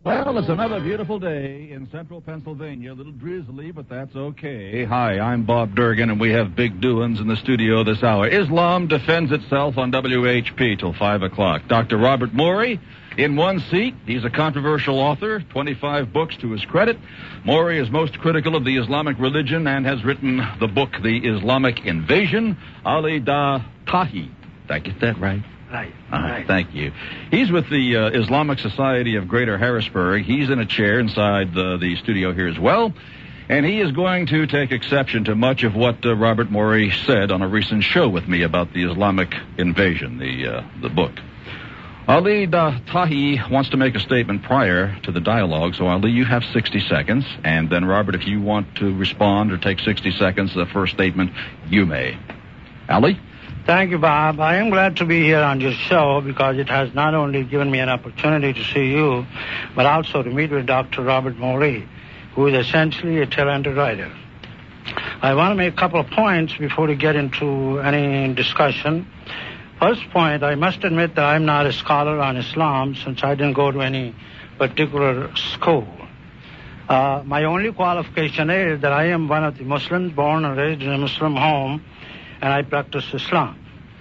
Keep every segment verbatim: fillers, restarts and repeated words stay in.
Well, it's another beautiful day in central Pennsylvania. A little drizzly, but that's okay. Hi, I'm Bob Durgan, and we have big doings in the studio this hour. Islam defends itself on W H P till five o'clock. Doctor Robert Morey in one seat. He's a controversial author, twenty-five books to his credit. Morey is most critical of the Islamic religion and has written the book, The Islamic Invasion. Ali Da Tahi. Did I get that right? Right. All right, right. Thank you. He's with the uh, Islamic Society of Greater Harrisburg. He's in a chair inside the, the studio here as well. And he is going to take exception to much of what uh, Robert Morey said on a recent show with me about the Islamic Invasion, the uh, the book. Ali Da Tahi wants to make a statement prior to the dialogue. So, Ali, you have sixty seconds. And then, Robert, if you want to respond or take sixty seconds, the first statement, you may. Ali? Thank you, Bob. I am glad to be here on your show because it has not only given me an opportunity to see you, but also to meet with Doctor Robert Morey, who is essentially a talented writer. I want to make a couple of points before we get into any discussion. First point, I must admit that I'm not a scholar on Islam since I didn't go to any particular school. Uh, my only qualification is that I am one of the Muslims born and raised in a Muslim home, and I practice Islam.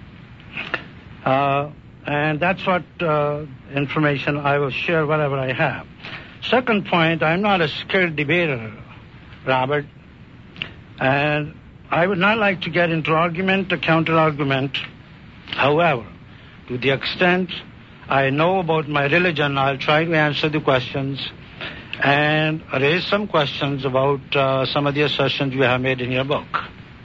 Uh, and that's what uh, information I will share whatever I have. Second point, I'm not a skilled debater, Robert, and I would not like to get into argument or counter-argument. However, to the extent I know about my religion, I'll try to answer the questions and raise some questions about uh, some of the assertions you have made in your book.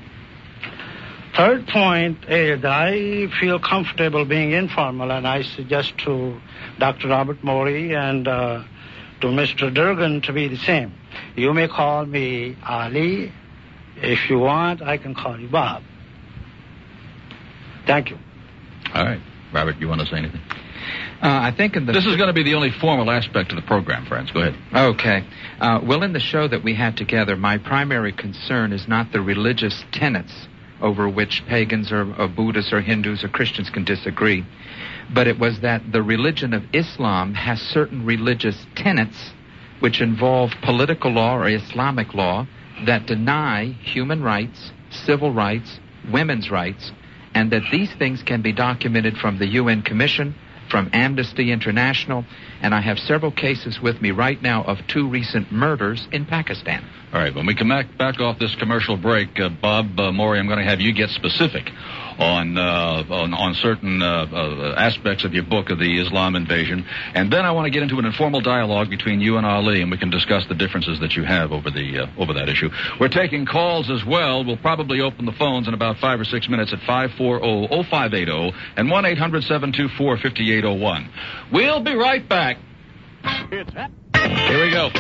Third point is that I feel comfortable being informal, and I suggest to Doctor Robert Morey and uh, to Mister Durgan to be the same. You may call me Ali. If you want, I can call you Bob. Thank you. All right. Robert, you want to say anything? Uh, I think in the... This is going to be the only formal aspect of the program, friends. Go ahead. Okay. Uh, well, in the show that we had together, my primary concern is not the religious tenets over which pagans or, or Buddhists or Hindus or Christians can disagree, but it was that the religion of Islam has certain religious tenets which involve political law or Islamic law that deny human rights, civil rights, women's rights, and that these things can be documented from the U N Commission, from Amnesty International, and I have several cases with me right now of two recent murders in Pakistan. All right, when we come back, back off this commercial break, uh, Bob uh, Morey, I'm going to have you get specific on uh, on, on certain uh, uh, aspects of your book of the Islam Invasion, and then I want to get into an informal dialogue between you and Ali, and we can discuss the differences that you have over the uh, over that issue. We're taking calls as well. We'll probably open the phones in about five or six minutes at five four zero, zero five eight zero and one eight hundred, seven two four, five eight zero one. We'll be right back. Here we go.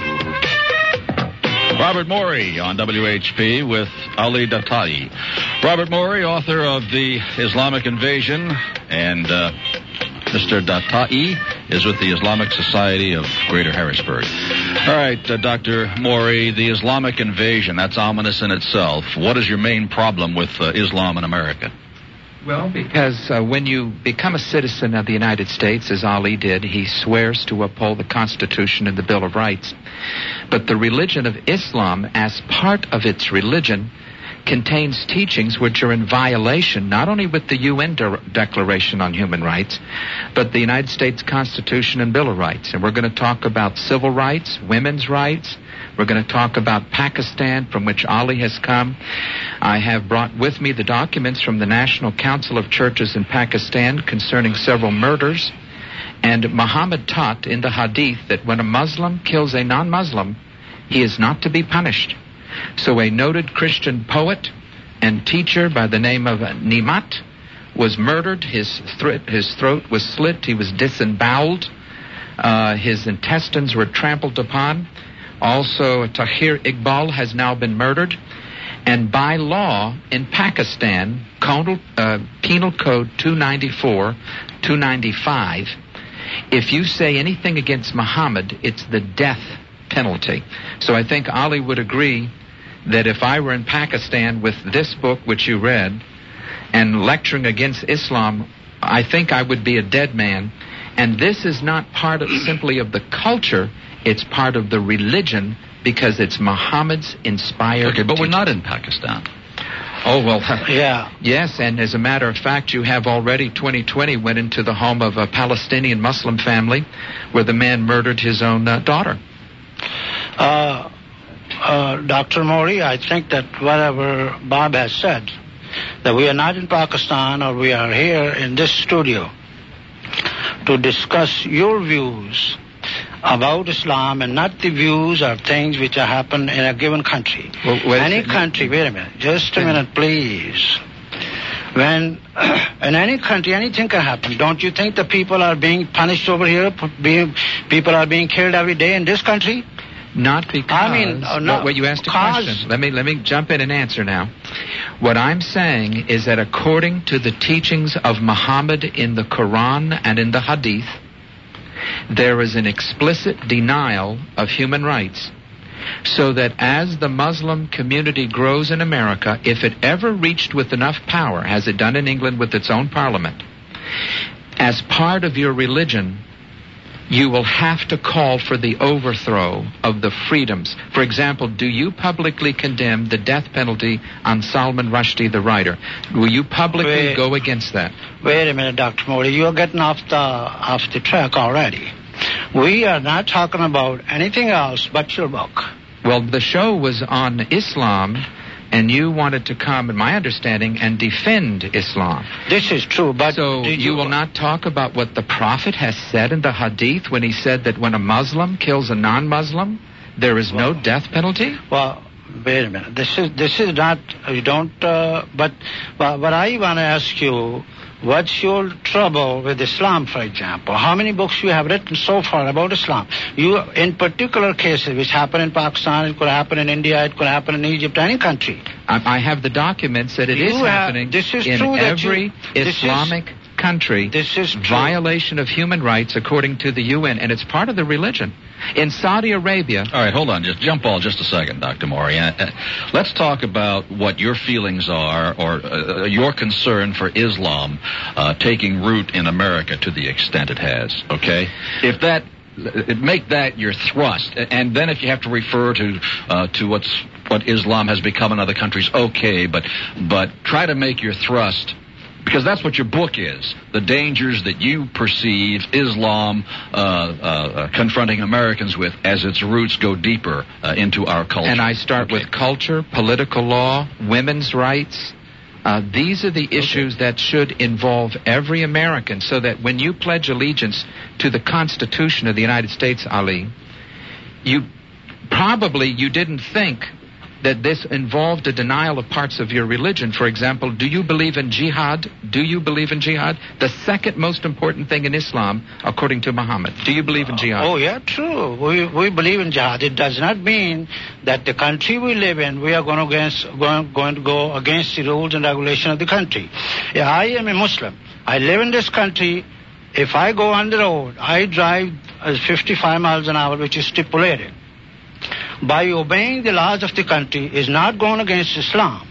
Robert Morey on W H P with Ali Da Tahi. Robert Morey, author of The Islamic Invasion, and uh, Mister Da Tahi is with the Islamic Society of Greater Harrisburg. All right, uh, Doctor Morey, the Islamic Invasion, that's ominous in itself. What is your main problem with uh, Islam in America? Well, because uh, when you become a citizen of the United States, as Ali did, he swears to uphold the Constitution and the Bill of Rights. But the religion of Islam, as part of its religion, contains teachings which are in violation not only with the U N De- Declaration on Human Rights, but the United States Constitution and Bill of Rights. And we're going to talk about civil rights, women's rights. We're going to talk about Pakistan, from which Ali has come. I have brought with me the documents from the National Council of Churches in Pakistan concerning several murders. And Muhammad taught in the Hadith that when a Muslim kills a non-Muslim, he is not to be punished. So a noted Christian poet and teacher by the name of Nimat was murdered. His, thro- his throat was slit. He was disemboweled. Uh, his intestines were trampled upon. Also, Tahir Iqbal has now been murdered. And by law in Pakistan, Penal, uh, Penal Code two ninety-four, two ninety-five, if you say anything against Muhammad, it's the death penalty. So I think Ali would agree that if I were in Pakistan with this book, which you read, and lecturing against Islam, I think I would be a dead man. And this is not part of simply of the culture, it's part of the religion because it's Muhammad's inspired Okay, but teaching. we're not in Pakistan. Oh, well, Yeah. yes, and as a matter of fact, you have already twenty twenty went into the home of a Palestinian Muslim family where the man murdered his own uh, daughter. Uh, uh, Doctor Mori, I think that whatever Bob has said, that we are not in Pakistan or we are here in this studio to discuss your views about Islam and not the views or things which have happened in a given country. Well, wait a any second. country, wait a minute, just a minute, please. When in any country anything can happen, don't you think the people are being punished over here? p- Being, people are being killed every day in this country? Not because. I mean, uh, no, well, well, you asked a cause- question. Let me let me jump in and answer now. What I'm saying is that according to the teachings of Muhammad in the Quran and in the Hadith, there is an explicit denial of human rights. So that as the Muslim community grows in America, if it ever reached with enough power, as it done in England with its own parliament, as part of your religion, you will have to call for the overthrow of the freedoms. For example, do you publicly condemn the death penalty on Salman Rushdie, the writer? Will you publicly Wait. go against that? Wait a minute, Doctor Modi. You're getting off the off the track already. We are not talking about anything else but your book. Well, the show was on Islam, and you wanted to come, in my understanding, and defend Islam. This is true, but So did you will not talk about what the Prophet has said in the Hadith when he said that when a Muslim kills a non-Muslim, there is no death penalty? Well, wait a minute. This is this is not. You don't. Uh, but, but but I want to ask you, what's your trouble with Islam, for example? How many books you have written so far about Islam? You, in particular cases, which happen in Pakistan, it could happen in India, it could happen in Egypt, any country. I, I have the documents that it You is have- happening this is in true that every you- this is- Islamic country. This is true. Violation of human rights according to the U N, and it's part of the religion. In Saudi Arabia, All right, hold on. Just jump all just a second, Doctor Mori. Uh, uh, let's talk about what your feelings are or uh, your concern for Islam uh, taking root in America to the extent it has, okay? If that, uh, make that your thrust. And then if you have to refer to uh, to what's what Islam has become in other countries, okay, but but try to make your thrust, because that's what your book is, the dangers that you perceive Islam uh, uh, confronting Americans with as its roots go deeper uh, into our culture. and I start Okay. with culture, political law, women's rights. Uh, these are the issues that should involve every American, so that when you pledge allegiance to the Constitution of the United States, Ali, you probably you didn't think that this involved a denial of parts of your religion. For example, do you believe in jihad? Do you believe in jihad? The second most important thing in Islam, according to Muhammad. Do you believe in jihad? Oh, yeah, true. We we believe in jihad. It does not mean that the country we live in, we are going, against, going, going to go against the rules and regulation of the country. Yeah, I am a Muslim. I live in this country. If I go on the road, I drive uh, fifty-five miles an hour, which is stipulated. By obeying the laws of the country is not going against Islam.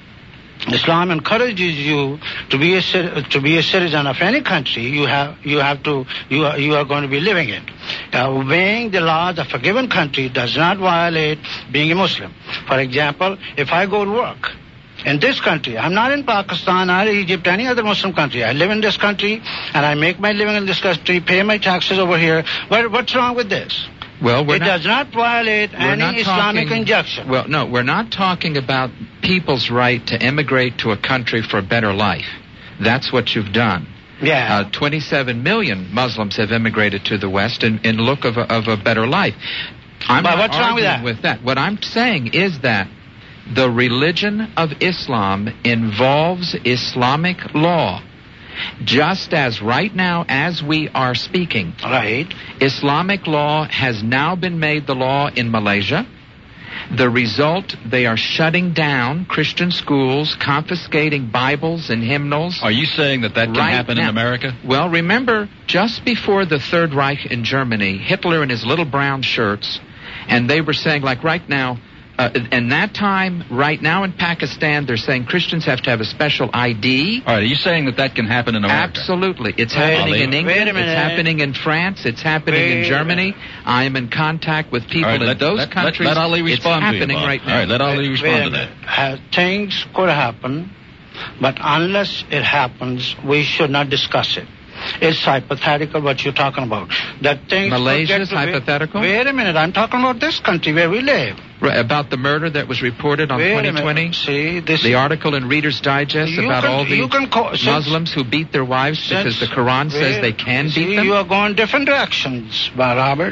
Islam encourages you to be a cit- to be a citizen of any country you have you have to you are, you are going to be living in. Uh, obeying the laws of a given country does not violate being a Muslim. For example, if I go to work in this country, I'm not in Pakistan or Egypt, any other Muslim country. I live in this country and I make my living in this country, pay my taxes over here. What, what's wrong with this? Well, we're It not, does not violate we're any not Islamic talking- injunction. Well, no, we're not talking about people's right to immigrate to a country for a better life. That's what you've done. Yeah. Uh, twenty-seven million Muslims have immigrated to the West in, in look of a, of a better life. I'm But not what's wrong with arguing that? with that. What I'm saying is that the religion of Islam involves Islamic law. Just as right now, as we are speaking, Right. Islamic law has now been made the law in Malaysia. The result, they are shutting down Christian schools, confiscating Bibles and hymnals. Are you saying that that can Right happen in now. America? Well, remember, just before the Third Reich in Germany, Hitler in his little brown shirts, and they were saying, like right now, Uh, and that time, right now in Pakistan, they're saying Christians have to have a special I D. All right, are you saying that that can happen in America? Absolutely. It's Wait, happening Ali. in England. Wait a It's happening in France. It's happening Wait in Germany. I am in contact with people All right, in let, those let, countries. Let, let Ali respond it's to you, happening Bob. right now. All right, let Ali Wait- respond wait a to that. minute. Uh, things could happen, but unless it happens, we should not discuss it. It's hypothetical what you're talking about. That things could Malaysia's get to be- hypothetical? Wait a minute. I'm talking about this country where we live. Right, about the murder that was reported on Wait a twenty twenty. minute. See, this The article in Reader's Digest You about can- all the you can co- since- Muslims who beat their wives because Since- the Quran says wait, they can see, beat them. You are going different directions, Robert.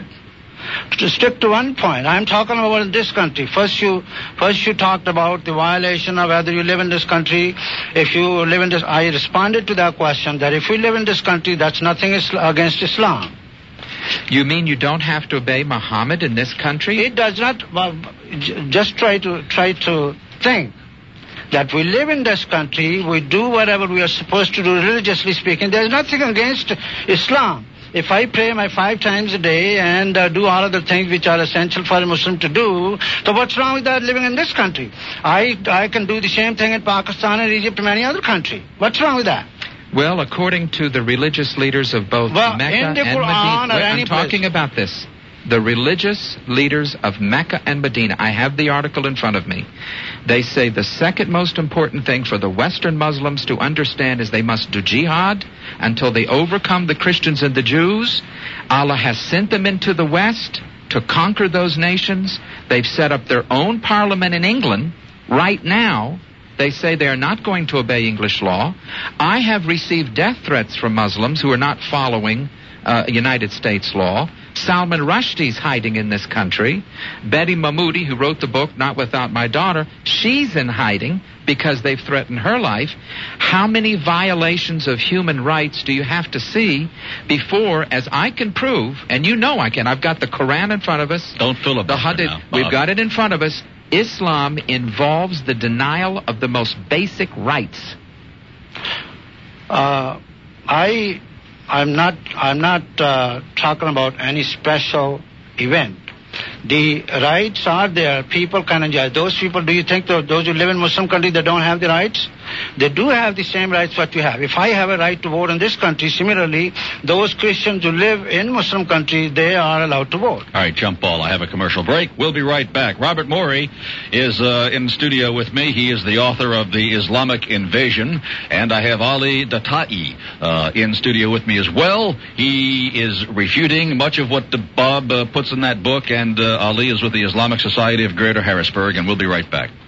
To stick to one point, I'm talking about in this country. First, you first you talked about the violation of whether you live in this country. If you live in this, I responded to that question that if we live in this country, that's nothing is against Islam. You mean you don't have to obey Muhammad in this country? It does not. Well, j- just try to try to think that we live in this country. We do whatever we are supposed to do, religiously speaking. There is nothing against Islam. If I pray my five times a day and uh, do all of the things which are essential for a Muslim to do, so what's wrong with that living in this country? I I can do the same thing in Pakistan and Egypt and any other country. What's wrong with that? Well, according to the religious leaders of both Well, Mecca in the and Quran Medina, or Wait, any I'm talking place. about this. The religious leaders of Mecca and Medina, I have the article in front of me. They say the second most important thing for the Western Muslims to understand is they must do jihad until they overcome the Christians and the Jews. Allah has sent them into the West to conquer those nations. They've set up their own parliament in England right now. They say they are not going to obey English law. I have received death threats from Muslims who are not following uh, United States law. Salman Rushdie's hiding in this country. Betty Mahmoudi, who wrote the book Not Without My Daughter, she's in hiding because they've threatened her life. How many violations of human rights do you have to see before, as I can prove, and you know I can, I've got the Quran in front of us. Don't filibuster the Hadith, now, Bob. we've got it in front of us. Islam involves the denial of the most basic rights. Uh, I, I'm not, I'm not uh, talking about any special event. The rights are there. People can enjoy. Those people, do you think that those who live in Muslim countries, they don't have the rights? They do have the same rights what you have. If I have a right to vote in this country, similarly, those Christians who live in Muslim countries, they are allowed to vote. All right, jump ball. I have a commercial break. We'll be right back. Robert Morey is uh, in studio with me. He is the author of The Islamic Invasion. And I have Ali Datai uh, in studio with me as well. He is refuting much of what the Bob uh, puts in that book. And uh, Ali is with the Islamic Society of Greater Harrisburg. And we'll be right back.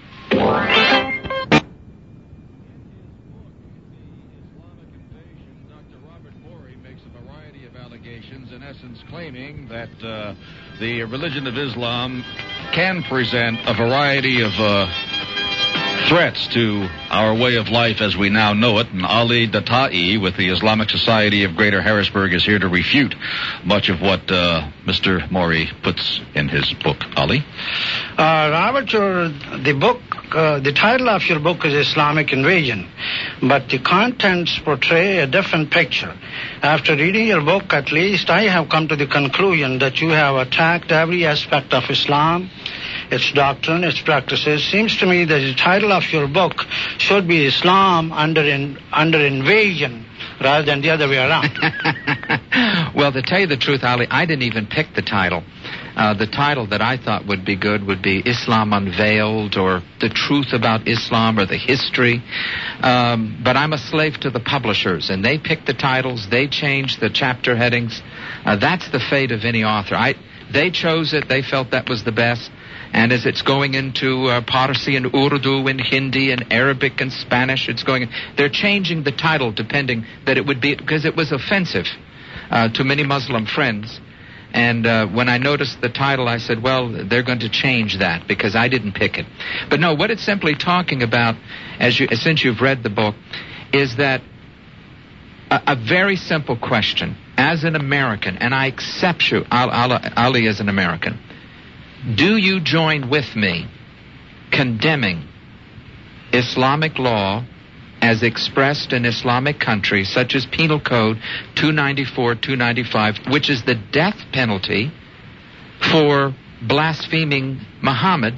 In essence, claiming that uh, the religion of Islam can present a variety of uh, threats to our way of life as we now know it. And Ali Datai with the Islamic Society of Greater Harrisburg is here to refute much of what uh, Mister Morey puts in his book. Ali? Uh, Robert, your, the book, uh, the title of your book is Islamic Invasion, but the contents portray a different picture. After reading your book, at least I have come to the conclusion that you have attacked every aspect of Islam, its doctrine, its practices. Seems to me that the title of your book should be Islam under in, under invasion rather than the other way around. Well, to tell you the truth, Ali, I didn't even pick the title. Uh, the title that I thought would be good would be Islam Unveiled, or The Truth About Islam, or The History. Um, but I'm a slave to the publishers, and they pick the titles, they change the chapter headings. Uh, that's the fate of any author. I, they chose it, they felt that was the best. And as it's going into uh, Parsi and Urdu and Hindi and Arabic and Spanish, it's going. They're changing the title depending that it would be, because it was offensive uh, to many Muslim friends. And uh, when I noticed the title, I said, well, they're going to change that because I didn't pick it. But no, what it's simply talking about, as you, since you've read the book, is that a, a very simple question. As an American, and I accept you, Ali, Ali as an American, do you join with me condemning Islamic law as expressed in Islamic countries such as Penal Code two ninety-four, two ninety-five, which is the death penalty for blaspheming Muhammad,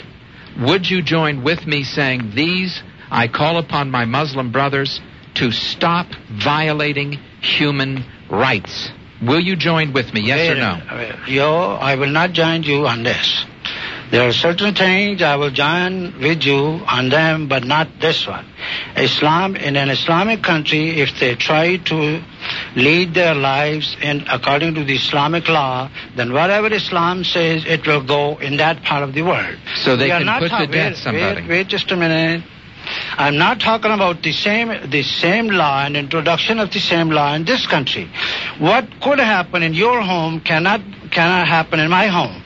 would you join with me saying, these, I call upon my Muslim brothers to stop violating human rights? Will you join with me, yes wait, or no? Wait, yo, I will not join you on this. There are certain things I will join with you on them, but not this one. Islam, in an Islamic country, if they try to lead their lives in according to the Islamic law, then whatever Islam says, it will go in that part of the world. So they we can put ta- to death wait, somebody. Wait, wait just a minute. I'm not talking about the same the same law and introduction of the same law in this country. What could happen in your home cannot cannot happen in my home.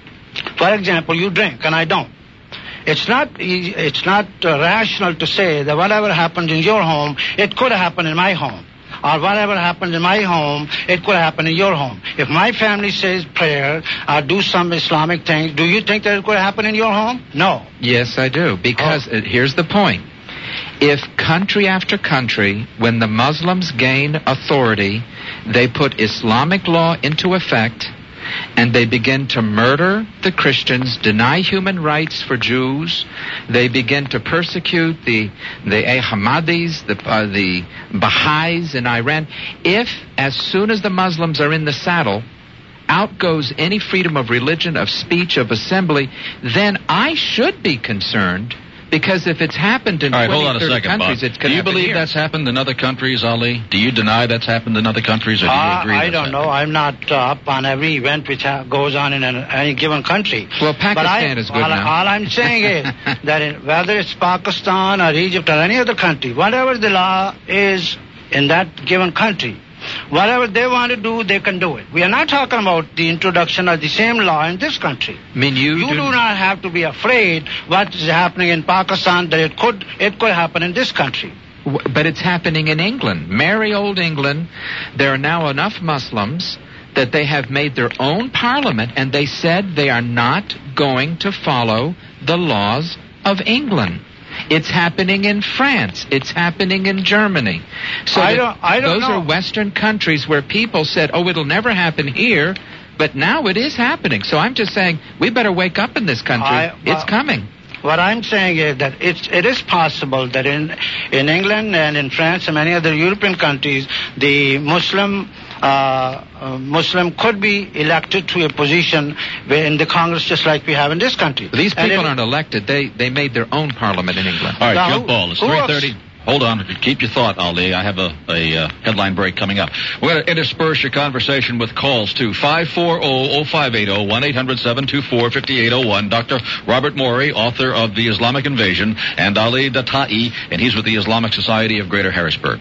For example, you drink and I don't. It's not it's not uh, rational to say that whatever happens in your home, it could happen in my home. Or whatever happens in my home, it could happen in your home. If my family says prayer or do some Islamic things, do you think that it could happen in your home? No. Yes, I do. Because Oh. uh, here's the point. If country after country, when the Muslims gain authority, they put Islamic law into effect, and they begin to murder the Christians, deny human rights for Jews, they begin to persecute the the Ahmadis, the uh, the Baha'is in Iran. If, as soon as the Muslims are in the saddle, out goes any freedom of religion, of speech, of assembly, then I should be concerned. Because if it's happened in All right, twenty, hold on a thirty second, countries, Bob. it's Do going to you happen believe here. that's happened in other countries, Ali? Do you deny that's happened in other countries, or do you Uh, agree? I that's don't know. happened? I'm not uh, up on every event which ha- goes on in an, any given country. Well, But I, Pakistan is good all, now. all I'm saying is that in, whether it's Pakistan or Egypt or any other country, whatever the law is in that given country, whatever they want to do, they can do it. We are not talking about the introduction of the same law in this country. I mean, you, You do, do not have to be afraid what is happening in Pakistan, that it could it could happen in this country. w- but it's happening in England. Merry old England. There are now enough Muslims that they have made their own parliament, and they said they are not going to follow the laws of England. It's happening in France. It's happening in Germany. So I that- don't- I don't those know. are Western countries where people said, oh, it'll never happen here, but now it is happening. So I'm just saying, we better wake up in this country. I- it's well- coming. What I'm saying is that it's, it is possible that in in England and in France and many other European countries, the Muslim uh, uh, Muslim could be elected to a position in the Congress just like we have in this country. These And people it- aren't elected. They they made their own parliament in England. All right, Now, jump ball. It's who three else? thirty. Hold on. Keep your thought, Ali. I have a, a uh, headline break coming up. We're going to intersperse your conversation with calls to five four zero, zero five eight zero, one eight hundred, seven two four, five eight zero one. Doctor Robert Morey, author of The Islamic Invasion, and Ali Datai, and he's with the Islamic Society of Greater Harrisburg.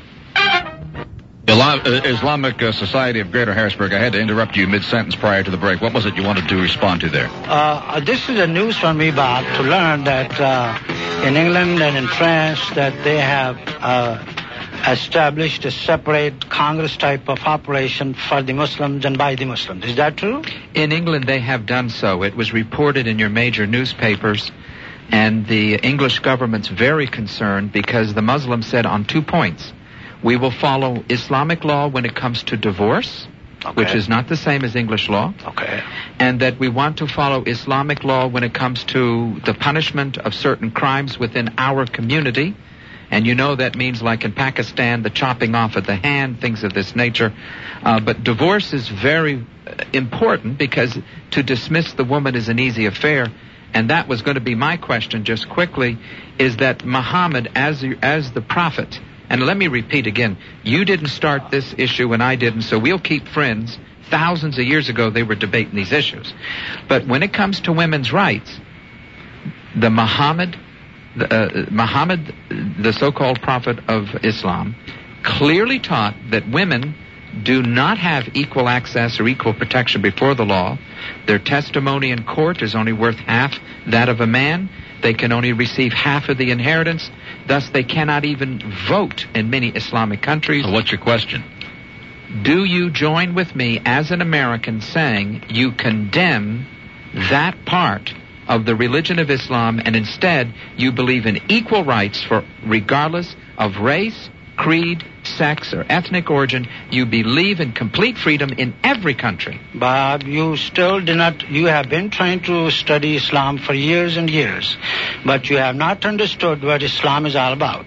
Islam, uh, Islamic uh, Society of Greater Harrisburg, I had to interrupt you mid-sentence prior to the break. What was it you wanted to respond to there? Uh, this is a news for me, Bob, to learn that uh, in England and in France that they have uh, established a separate Congress type of operation for the Muslims and by the Muslims. Is that true? In England, they have done so. It was reported in your major newspapers, and the English government's very concerned because the Muslims said on two points. We will follow Islamic law when it comes to divorce, Okay. which is not the same as English law, Okay. and that we want to follow Islamic law when it comes to the punishment of certain crimes within our community. And you know that means, like in Pakistan, the chopping off of the hand, things of this nature. Uh, but divorce is very uh, important because to dismiss the woman is an easy affair. And that was going to be my question just quickly, is that Muhammad, as as the prophet, and let me repeat again, you didn't start this issue and I didn't, so we'll keep friends. Thousands of years ago, they were debating these issues. But when it comes to women's rights, the Muhammad, the, uh, Muhammad, the so-called prophet of Islam, clearly taught that women do not have equal access or equal protection before the law. Their testimony in court is only worth half that of a man. They can only receive half of the inheritance. Thus, they cannot even vote in many Islamic countries. So what's your question? Do you join with me as an American saying you condemn that part of the religion of Islam, and instead you believe in equal rights for regardless of race, creed, sex, or ethnic origin. You believe in complete freedom in every country. Bob, you still do not, you have been trying to study Islam for years and years, but you have not understood what Islam is all about.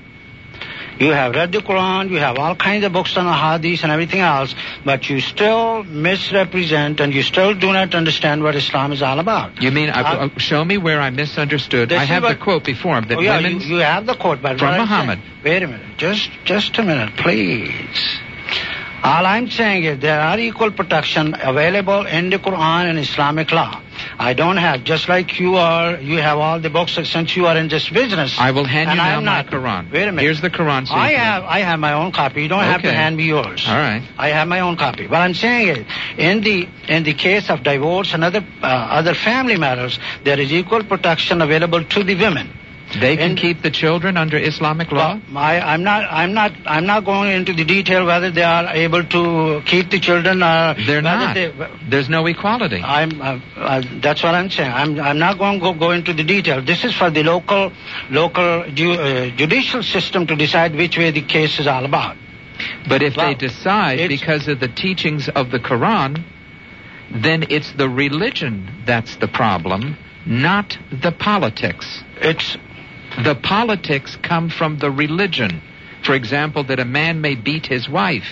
You have read the Quran, you have all kinds of books on the Hadith and everything else, but you still misrepresent and you still do not understand what Islam is all about. You mean, uh, uh, show me where I misunderstood. I have the quote before him. That oh, yeah, women you, you have the quote. But from Muhammad. Saying, wait a minute. Just, just a minute, please. All I'm saying is there are equal protection available in the Quran and Islamic law. I don't have, just like you are, you have all the books since you are in this business. I will hand you now my not, Quran. Wait a minute. Here's the Quran. So I have, I have my own copy. You don't okay. have to hand me yours. All right. I have my own copy. What I'm saying is, in the in the case of divorce and other uh, other family matters, there is equal protection available to the women. They can and, keep the children under Islamic law? Well, I, I'm not. I'm not. I'm not going into the detail whether they are able to keep the children. Or They're not. They, There's no equality. I'm. Uh, uh, that's what I'm saying. I'm. I'm not going to go, go into the detail. This is for the local, local ju, uh, judicial system to decide which way the case is all about. But if well, they decide because of the teachings of the Quran, then it's the religion that's the problem, not the politics. It's. The politics come from the religion. For example, that a man may beat his wife.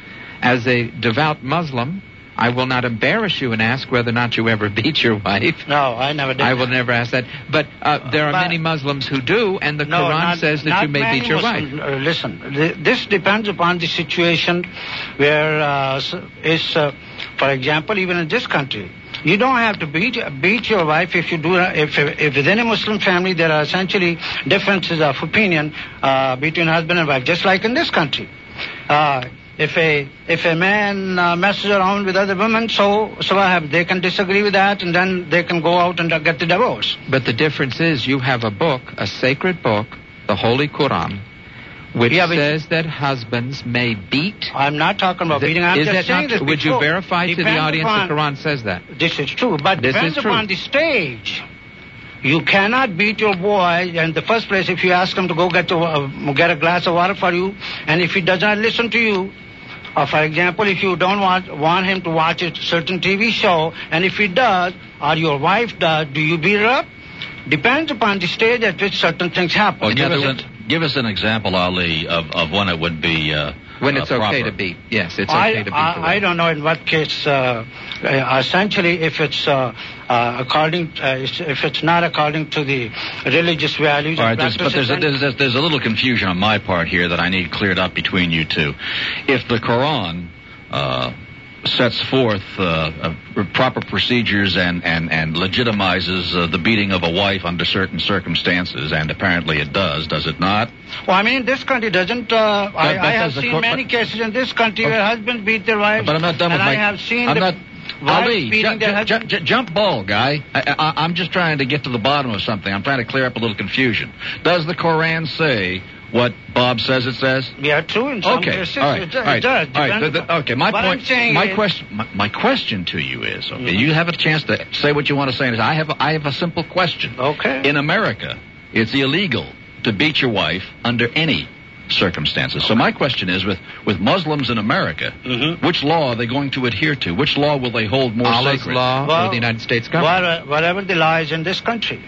As a devout Muslim, I will not embarrass you and ask whether or not you ever beat your wife. No, I never did. I will that. never ask that. But uh, there are but, many Muslims who do, and the no, Quran not, says that you may beat your Muslims, wife. Uh, listen, th- this depends upon the situation where uh, is, uh, for example, even in this country, you don't have to beat beat your wife if you do. If if within a Muslim family there are essentially differences of opinion uh, between husband and wife, just like in this country. Uh, if a if a man uh, messes around with other women, so so I have they can disagree with that, and then they can go out and get the divorce. But the difference is, you have a book, a sacred book, the Holy Quran, which yeah, says that husbands may beat. I'm not talking about beating. I'm is just that saying not this. Would you verify depends to the audience upon, the Quran says that? This is true, but this depends upon the stage. You cannot beat your boy in the first place if you ask him to go get, to, uh, get a glass of water for you, and if he does not listen to you, or for example, if you don't want, want him to watch a certain T V show, and if he does, or your wife does, do you beat her up? Depends upon the stage at which certain things happen. Well, give, us an, give us an example, Ali, of, of when it would be uh, when it's uh, okay proper. to beat. Yes, it's okay I, to beat. I, I don't know in what case. Uh, uh, essentially, if it's uh, uh, according, uh, if it's not according to the religious values. All and right, but there's a, there's, there's a little confusion on my part here that I need cleared up between you two. If the Quran uh, sets forth uh, uh, proper procedures and, and, and legitimizes uh, the beating of a wife under certain circumstances, and apparently it does, does it not? Well, I mean, this country doesn't... Uh, I, I have seen cor- many cases in this country okay. where husbands beat their wives. But I'm not done with and my... I have seen I'm the not, wives Ali, beating ju- their ju- husbands. ju- jump ball, guy. I, I, I'm just trying to get to the bottom of something. I'm trying to clear up a little confusion. Does the Quran say what Bob says it says? Yeah, true. In some okay. cases, all right. it, all right. it does. All right. The, the, okay. My what point. I'm saying my is, question. My, my question to you is: okay, mm-hmm. you have a chance to say what you want to say. I have. A, I have a simple question. Okay. In America, it's illegal to beat your wife under any circumstances. So my question is, with, with Muslims in America, mm-hmm. which law are they going to adhere to? Which law will they hold more Allah's sacred? law well, or the United States government? Whatever the law is in this country.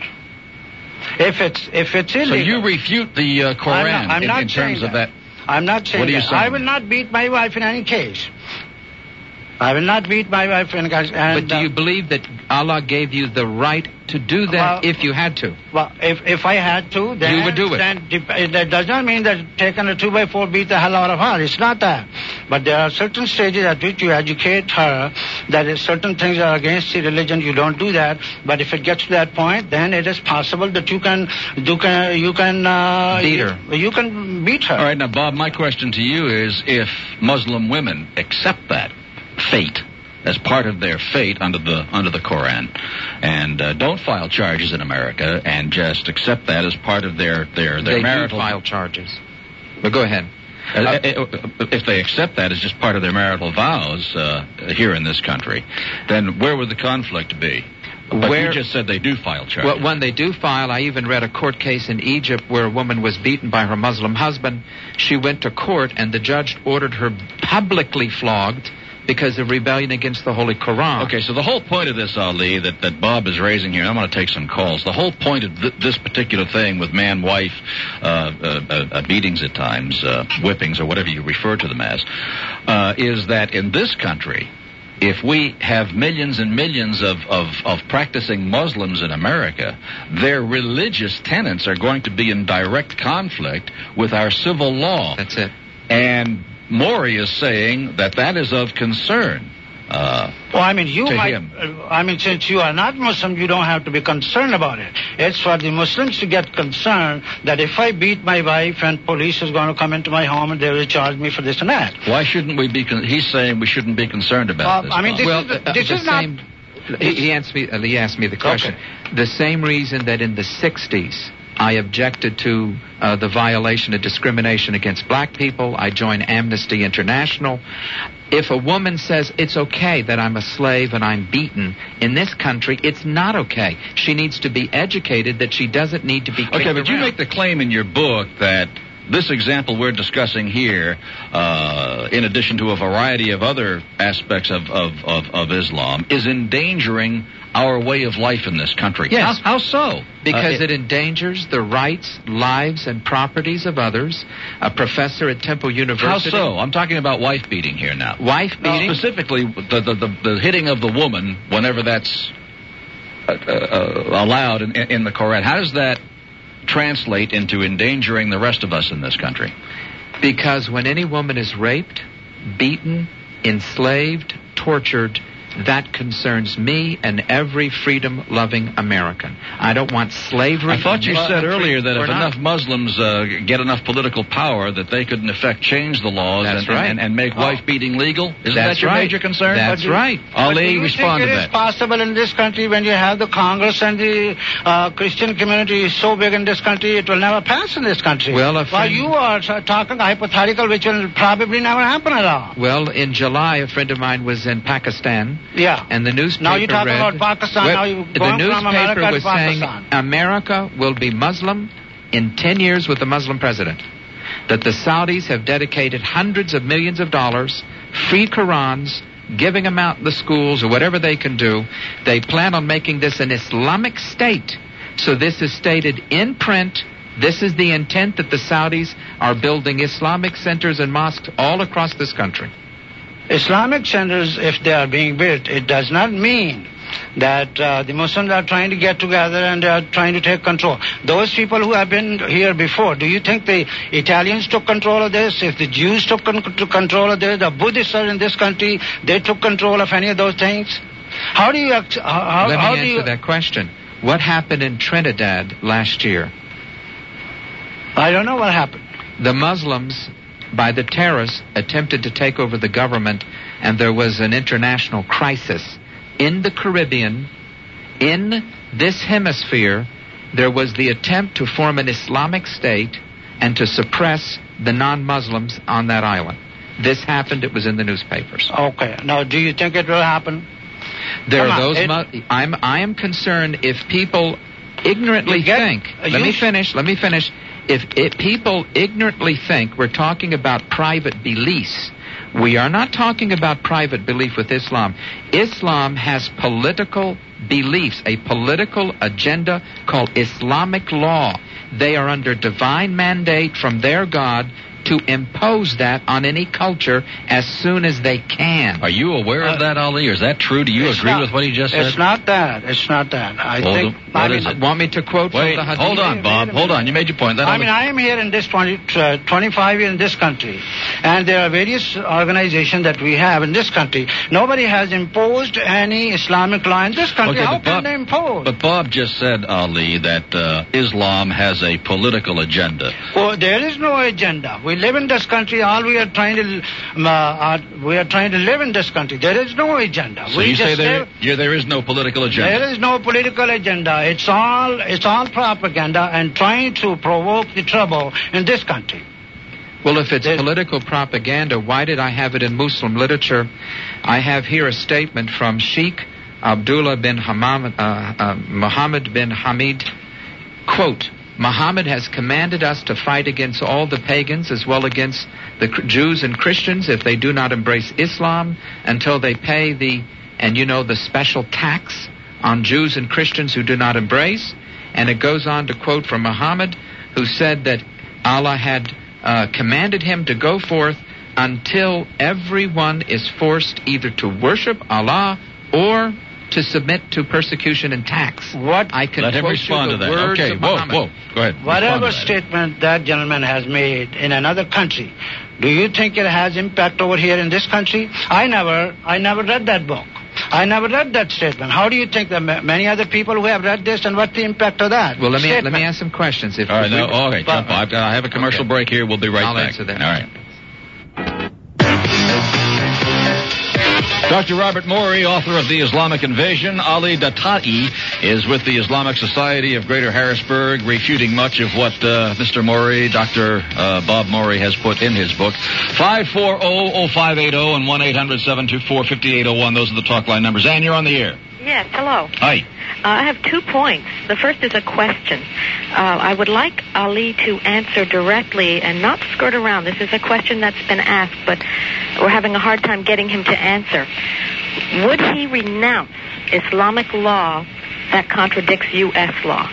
If it's if it's illegal. So you refute the uh, Quran I'm not, I'm in, not in terms that. of that. I'm not saying what are you that. saying? I will not beat my wife in any case. I will not beat my wife in any case. But do you uh, believe that Allah gave you the right to do that well, if you had to? Well, if if I had to, then you would do it. Then that does not mean that taking a two by four beat the hell out of her. It's not that. But there are certain stages at which you educate her that if certain things are against the religion, you don't do that. But if it gets to that point, then it is possible that you can you can you can uh, beat her. You, you can beat her. All right, now Bob, my question to you is: if Muslim women accept that fate as part of their fate under the under the Quran, and uh, don't file charges in America, and just accept that as part of their their their they marital do file charges. But go ahead. Uh, if they accept that as just part of their marital vows uh, here in this country, then where would the conflict be? But where, you just said they do file charges. Well, when they do file, I even read a court case in Egypt where a woman was beaten by her Muslim husband. She went to court, and the judge ordered her publicly flogged because of rebellion against the Holy Quran. Okay, so the whole point of this, Ali, that, that Bob is raising here, and I'm going to take some calls, the whole point of th- this particular thing with man-wife uh, uh, uh, beatings at times, uh, whippings, or whatever you refer to them as, uh, is that in this country, if we have millions and millions of, of, of practicing Muslims in America, their religious tenets are going to be in direct conflict with our civil law. That's it. And Maury is saying that that is of concern. Uh, well, I mean, you to might, him. uh, I mean, since you are not Muslim, you don't have to be concerned about it. It's for the Muslims to get concerned that if I beat my wife and police is going to come into my home and they will charge me for this and that. Why shouldn't we be, con- he's saying we shouldn't be concerned about Uh, this. I mean, Bob. this well, is, the, uh, this the is same, not... He, he, asked me, uh, he asked me the question. Okay. The same reason that in the sixties I objected to uh, the violation of discrimination against black people. I joined Amnesty International. If a woman says it's okay that I'm a slave and I'm beaten, in this country, it's not okay. She needs to be educated that she doesn't need to be kicked Okay, but you around. make the claim in your book that this example we're discussing here, uh, in addition to a variety of other aspects of, of, of, of Islam, is endangering our way of life in this country. Yes. How, how so? Because Uh, it endangers the rights, lives, and properties of others. A professor at Temple How University. so? I'm talking about wife beating here now. Wife No, beating? specifically, the, the, the, the hitting of the woman whenever that's uh, uh, allowed in, in the Quran. How does that translate into endangering the rest of us in this country? Because when any woman is raped, beaten, enslaved, tortured, that concerns me and every freedom-loving American. I don't want slavery. I thought you in this said country. earlier that We're if not. enough Muslims uh, get enough political power that they could, in effect, change the laws That's and, right. and, and make Oh. wife beating legal. Isn't That's that your right. major concern? That's But do- right. But do Ali, you respond think to it that. is possible in this country when you have the Congress and the uh, Christian community is so big in this country, it will never pass in this country? Well, a While friend- you are uh, talking hypothetical, which will probably never happen at all. Well, in July, a friend of mine was in Pakistan, Yeah. and the newspaper Now you're talking read, about Pakistan, well, now you're the going from newspaper America to was saying Pakistan. America will be Muslim in ten years with a Muslim president. That the Saudis have dedicated hundreds of millions of dollars, free Qurans, giving them out in the schools or whatever they can do. They plan on making this an Islamic state. So this is stated in print. This is the intent that the Saudis are building Islamic centers and mosques all across this country. Islamic centers, if they are being built, it does not mean that uh, the Muslims are trying to get together and they are trying to take control. Those people who have been here before, do you think the Italians took control of this? If the Jews took con- took control of this, the Buddhists are in this country, they took control of any of those things? How do you... Act- how, Let how me do answer you, that question. What happened in Trinidad last year? I don't know what happened. The Muslims, by the terrorists, attempted to take over the government, and there was an international crisis. In the Caribbean, in this hemisphere, there was the attempt to form an Islamic state and to suppress the non-Muslims on that island. This happened. It was in the newspapers. Okay. Now, do you think it will happen? There Come are on, those. it- Mu- I'm. I am concerned if people ignorantly You get- think. uh, Let you me sh- finish. Let me finish. If, if people ignorantly think we're talking about private beliefs, we are not talking about private belief with Islam. Islam has political beliefs, a political agenda called Islamic law. They are under divine mandate from their God to impose that on any culture as soon as they can. Are you aware Uh, of that, Ali? Or is that true? Do you It's agree not- with what he just said? It's not that. It's not that. I Well, think... what I mean, is it? Want me to quote Wait, from the Hadith? hold on, Bob. Hold on. You made your point. That I other- mean, I am here in this twenty, uh, twenty-five years in this country, and there are various organizations that we have in this country. Nobody has imposed any Islamic law in this country. Okay, How but can Bob- they impose? But Bob just said, Ali, that uh, Islam has a political agenda. Oh, there is no agenda. We live in this country. All we are trying to, um, uh, are, we are trying to live in this country. There is no agenda. So we you just say there, live- yeah, there is no political agenda. There is no political agenda. It's all it's all propaganda and trying to provoke the trouble in this country. Well, if it's There- political propaganda, why did I have it in Muslim literature? I have here a statement from Sheikh Abdullah bin Hamad, uh, uh, Muhammad bin Hamid, quote, Muhammad has commanded us to fight against all the pagans as well against the Jews and Christians if they do not embrace Islam until they pay the, and you know, the special tax on Jews and Christians who do not embrace. And it goes on to quote from Muhammad, who said that Allah had uh, commanded him to go forth until everyone is forced either to worship Allah or to submit to persecution and tax. What? I can Let him quote respond you the to that. words Okay, of whoa, Muhammad. whoa, go ahead. Whatever Respond to that. statement that gentleman has made in another country, do you think it has impact over here in this country? I never, I never read that book. I never read that statement. How do you think that ma- many other people who have read this, and what's the impact of that? Well, let me statement? let me ask some questions. If All right, if no, we- all right, jump. I've got, I have a commercial Okay. break here. We'll be right I'll back. answer that. All right. Doctor Robert Morey, author of The Islamic Invasion. Ali Datai is with the Islamic Society of Greater Harrisburg, refuting much of what uh, Mister Morey, Doctor Uh, Bob Morey, has put in his book. five four zero, zero five eight zero and one eight hundred, seven two four, five eight zero one. Those are the talk line numbers. Ann, you're on the air. Yes, hello. Hi. Uh, I have two points. The first is a question. Uh, I would like Ali to answer directly and not skirt around. This is a question that's been asked, but we're having a hard time getting him to answer. Would he renounce Islamic law that contradicts U S law?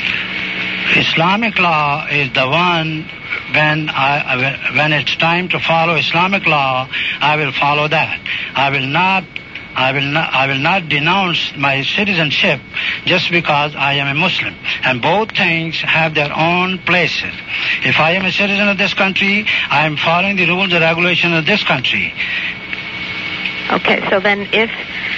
Islamic law is the one when I, when it's time to follow Islamic law, I will follow that. I will not I will not I will not denounce my citizenship just because I am a Muslim. And both things have their own places. If I am a citizen of this country, I am following the rules and regulations of this country. Okay, so then if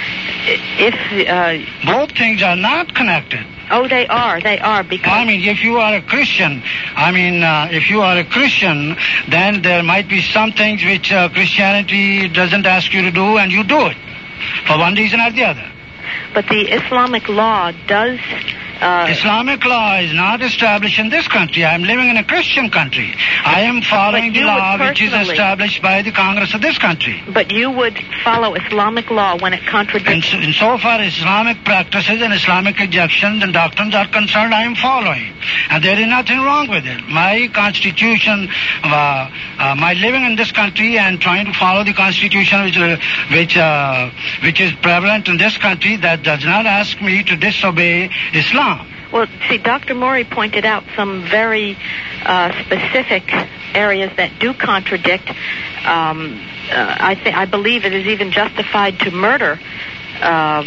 if uh, both things are not connected. Oh, they are. They are because I mean, if you are a Christian, I mean, uh, if you are a Christian, then there might be some things which uh, Christianity doesn't ask you to do, and you do it for one reason or the other. But the Islamic law does. Uh, Islamic law is not established in this country. I am living in a Christian country. I am following the law which is established by the Congress of this country. But you would follow Islamic law when it contradicts... In, in so far as Islamic practices and Islamic rejections and doctrines are concerned, I am following. And there is nothing wrong with it. My constitution, uh, uh, my living in this country and trying to follow the constitution which, uh, which, uh, which is prevalent in this country, that does not ask me to disobey Islam. Well, see, Doctor Morey pointed out some very uh, specific areas that do contradict. Um, uh, I think I believe it is even justified to murder uh,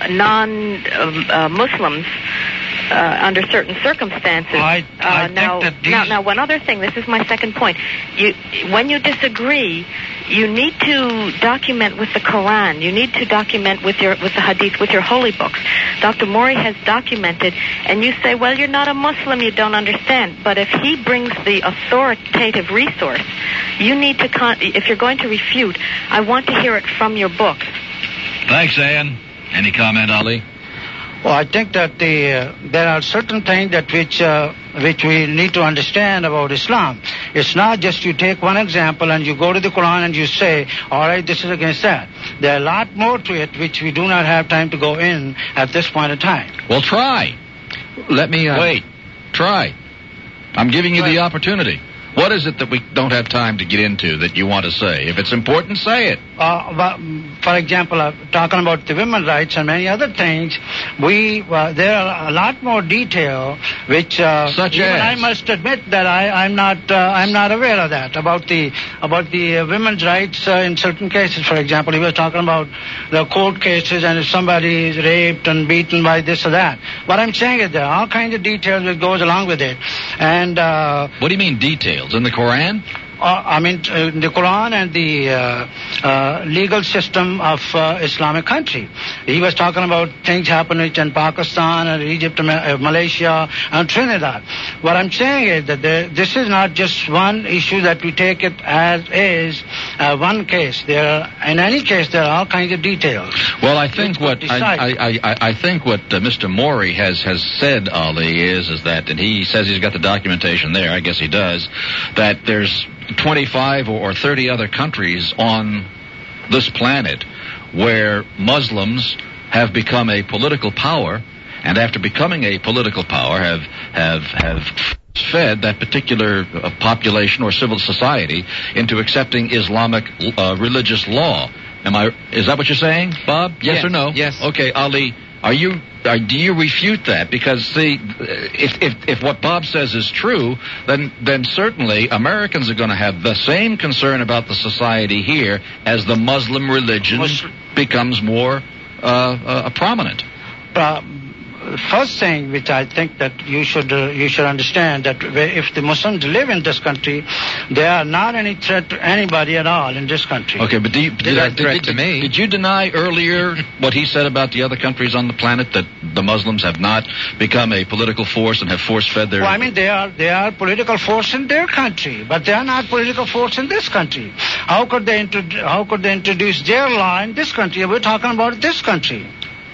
non-Muslims uh, uh, under certain circumstances. I, I uh, now, think that these... now, now, one other thing. This is my second point. You, when you disagree, you need to document with the Quran. You need to document with your with the Hadith, with your holy books. Doctor Morey has documented, and you say, well, you're not a Muslim, you don't understand. But if he brings the authoritative resource, you need to, con- if you're going to refute, I want to hear it from your book. Thanks, Ann. Any comment, Ali? Well, I think that the, uh, there are certain things that which uh, which we need to understand about Islam. It's not just you take one example and you go to the Quran and you say, all right, this is against that. There are a lot more to it which we do not have time to go in at this point in time. Well, try. Let me... Uh, Wait. Try. I'm giving you the opportunity. What is it that we don't have time to get into that you want to say? If it's important, say it. Uh, but, for example, uh, talking about the women's rights and many other things, we uh, there are a lot more detail, which uh, Such even as? I must admit that I, I'm not uh, I'm not aware of that about the about the uh, women's rights uh, in certain cases. For example, we were talking about the court cases, and if somebody is raped and beaten by this or that. What I'm saying is there are all kinds of details that goes along with it, and uh, What do you mean details? In the Quran? Uh, I mean, uh, the Quran and the uh, uh, legal system of uh, Islamic country. He was talking about things happening in Pakistan and Egypt, uh, Malaysia, and Trinidad. What I'm saying is that there, this is not just one issue that we take it as is uh, one case. There, are, in any case, there are all kinds of details. Well, I think what I, decide. I, I, I think what uh, Mister Morey has, has said, Ali, is is that, and he says he's got the documentation there. I guess he does. That there's twenty-five or thirty other countries on this planet where Muslims have become a political power, and after becoming a political power have have have fed that particular uh, population or civil society into accepting Islamic uh, religious law. Am I? Is that what you're saying, Bob? Yes, yes or no? Yes. Okay, Ali. Are you? Are, do you refute that? Because see, if if if what Bob says is true, then then certainly Americans are going to have the same concern about the society here as the Muslim religion Muslim. becomes more uh, uh, prominent. Uh, First thing which I think that you should uh, you should understand that if the Muslims live in this country, they are not any threat to anybody at all in this country. Okay, but do you, did, They're I, a threat did, to did, me. did you deny earlier what he said about the other countries on the planet, that the Muslims have not become a political force and have force-fed their... Well, I mean, they are they are political force in their country, but they are not political force in this country. How could they introdu- how could they introduce their law in this country? We're talking about this country.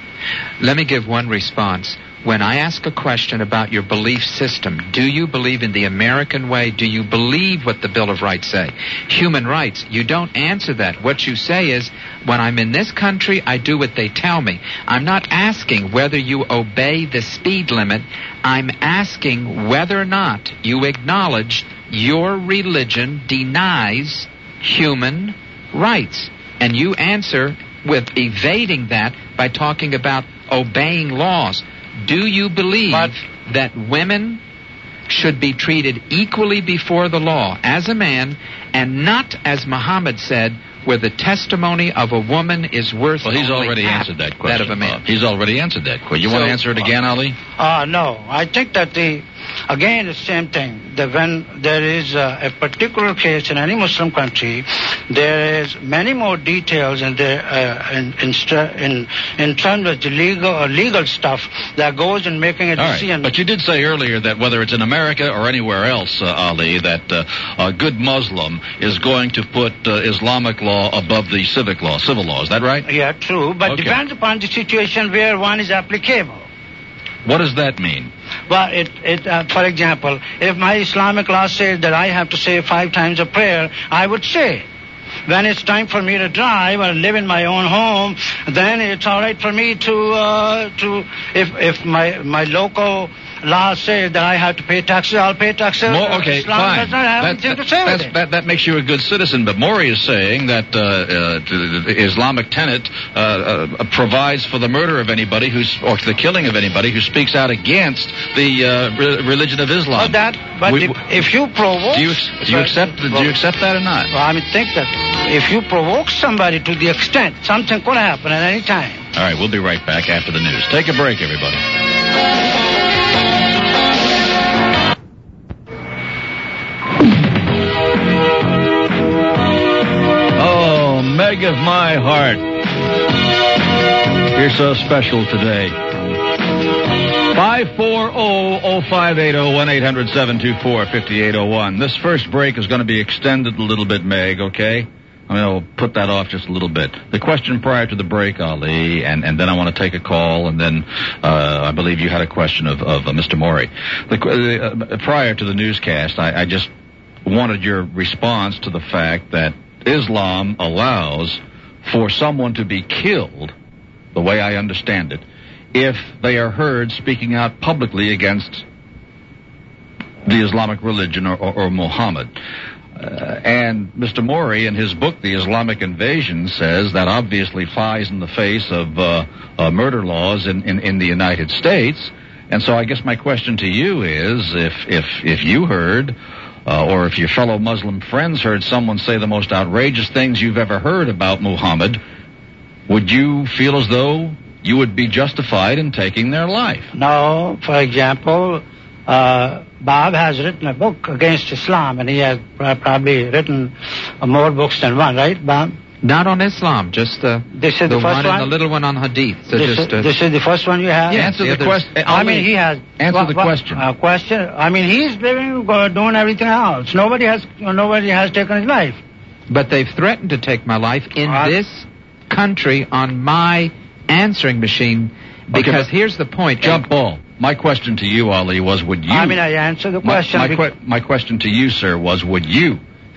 Let me give one response. When I ask a question about your belief system, do you believe in the American way? Do you believe what the Bill of Rights say? Human rights, you don't answer that. What you say is, when I'm in this country, I do what they tell me. I'm not asking whether you obey the speed limit. I'm asking whether or not you acknowledge your religion denies human rights. And you answer with evading that by talking about obeying laws. Do you believe But, that women should be treated equally before the law as a man, and not, as Muhammad said, where the testimony of a woman is worth Well, he's only already half answered that question. that of a man? Bob. He's already answered that question. You So, want to answer it again, Ali? Uh, no, I think that the, again, the same thing, that when there is a, a particular case in any Muslim country, there is many more details in the, uh, in, in, stru- in, in terms of the legal, or legal stuff that goes in making a All right. decision. But you did say earlier that whether it's in America or anywhere else, uh, Ali, that uh, a good Muslim is going to put uh, Islamic law above the civic law, civil law. Is that right? Yeah, true, but Okay. depends upon the situation where one is applicable. What does that mean? Well, it, it, uh, for example, if my Islamic law says that I have to say five times a prayer, I would say. When it's time for me to drive or live in my own home, then it's all right for me to uh, to if if my my local law says that I have to pay taxes, I'll pay taxes. More, okay, Islam fine. does not have That, anything that, to say with that's- it. that, that makes you a good citizen. But Maury is saying that uh, uh, the Islamic tenet uh, uh, provides for the murder of anybody who's, or the killing of anybody who speaks out against the uh, re- religion of Islam. But that, but We- if, if you provoke, do you do you accept do you accept that or not? Well, I mean, think that if you provoke somebody to the extent, something could happen at any time. All right, we'll be right back after the news. Take a break, everybody. Oh, Meg of my heart. You're so special today. five four zero, zero five eight zero, one eight hundred, seven two four, five eight zero one. This first break is going to be extended a little bit, Meg, okay? I mean, I'll put that off just a little bit. The question prior to the break, Ali, and, and then I want to take a call, and then uh, I believe you had a question of, of uh, Mister Maury. The, uh, prior to the newscast, I, I just wanted your response to the fact that Islam allows for someone to be killed, the way I understand it, if they are heard speaking out publicly against the Islamic religion or, or, or Muhammad. Uh, and Mister Maury, in his book, The Islamic Invasion, says that obviously flies in the face of uh, uh, murder laws in, in, in the United States. And so I guess my question to you is, if if if you heard, uh, or if your fellow Muslim friends heard someone say the most outrageous things you've ever heard about Muhammad, would you feel as though you would be justified in taking their life? Now, for example, uh, Bob has written a book against Islam, and he has uh, probably written uh, more books than one, right, Bob? Not on Islam, just uh, This is the, the first one, one? and the little one on Hadith. So This, just, uh, this is the first one you have? Yeah, Answer the the others- question. I mean, he has... Answer what- the what- question. Uh, question. I mean, he's living, uh, doing everything else. Nobody has nobody has taken his life. But they've threatened to take my life in Uh, this country on my answering machine. Because but- here's the point. Jump ball. My question to you, Ali, was would you... I mean, I answered the My, question. my, bec- que- my question to you, sir, was would you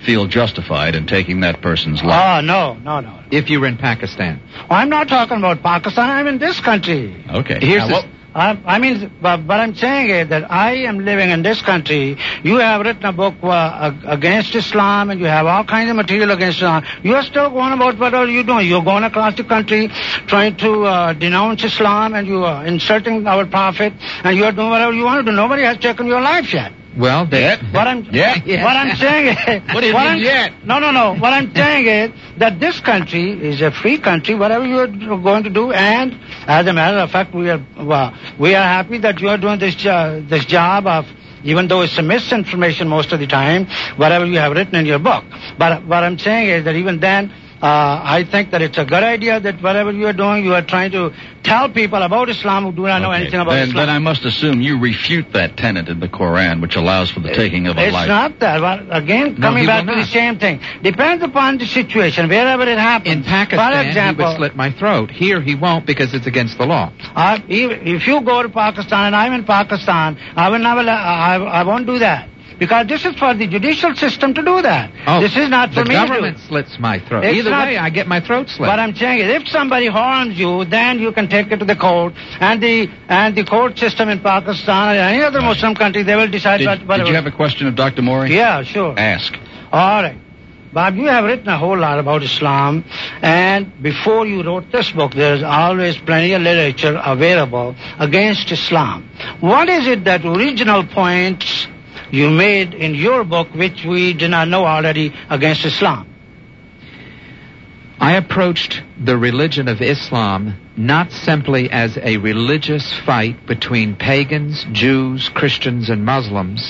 feel justified in taking that person's life. Oh, no, no, no. If you were in Pakistan. I'm not talking about Pakistan. I'm in this country. Okay. Here's Now, the... what- I, I mean, but, but I'm saying is that I am living in this country. You have written a book uh, against Islam, and you have all kinds of material against Islam. You are still going about what are you doing? You're going across the country trying to uh, denounce Islam, and you are insulting our Prophet, and you are doing whatever you want to do. Nobody has taken your life yet. Well, they... Yet? What I'm, Yeah. what I'm saying is... What do you what mean I'm- yet? No, no, no. What I'm saying is that this country is a free country, whatever you're going to do, and as a matter of fact, we are well, we are happy that you are doing this, uh, this job of, even though it's a misinformation most of the time, whatever you have written in your book. But what I'm saying is that even then, Uh, I think that it's a good idea that whatever you are doing, you are trying to tell people about Islam who do not know Okay. anything about then, Islam. then I must assume you refute that tenet in the Quran which allows for the taking of a It's life. not that. Well, again, No, coming he back will to the not. same thing. Depends upon the situation, wherever it happens. In Pakistan, For example, he would slit my throat. Here, he won't because it's against the law. I, if if you go to Pakistan and I'm in Pakistan, I will never. let- I, I won't do that. Because this is for the judicial system to do that. Oh, this is not for the me to do. government slits my throat. It's Either not- way, I get my throat slit. What I'm saying is, if somebody harms you, then you can take it to the court, and the and the court system in Pakistan or any other Muslim country, they will decide Did, what. did whatever. you have a question of Doctor Morey? Yeah, sure. Ask. All right. Bob, you have written a whole lot about Islam, and before you wrote this book, there's always plenty of literature available against Islam. What is it that original points you made in your book which we did not know already against Islam? I approached the religion of Islam not simply as a religious fight between pagans, Jews, Christians, and Muslims,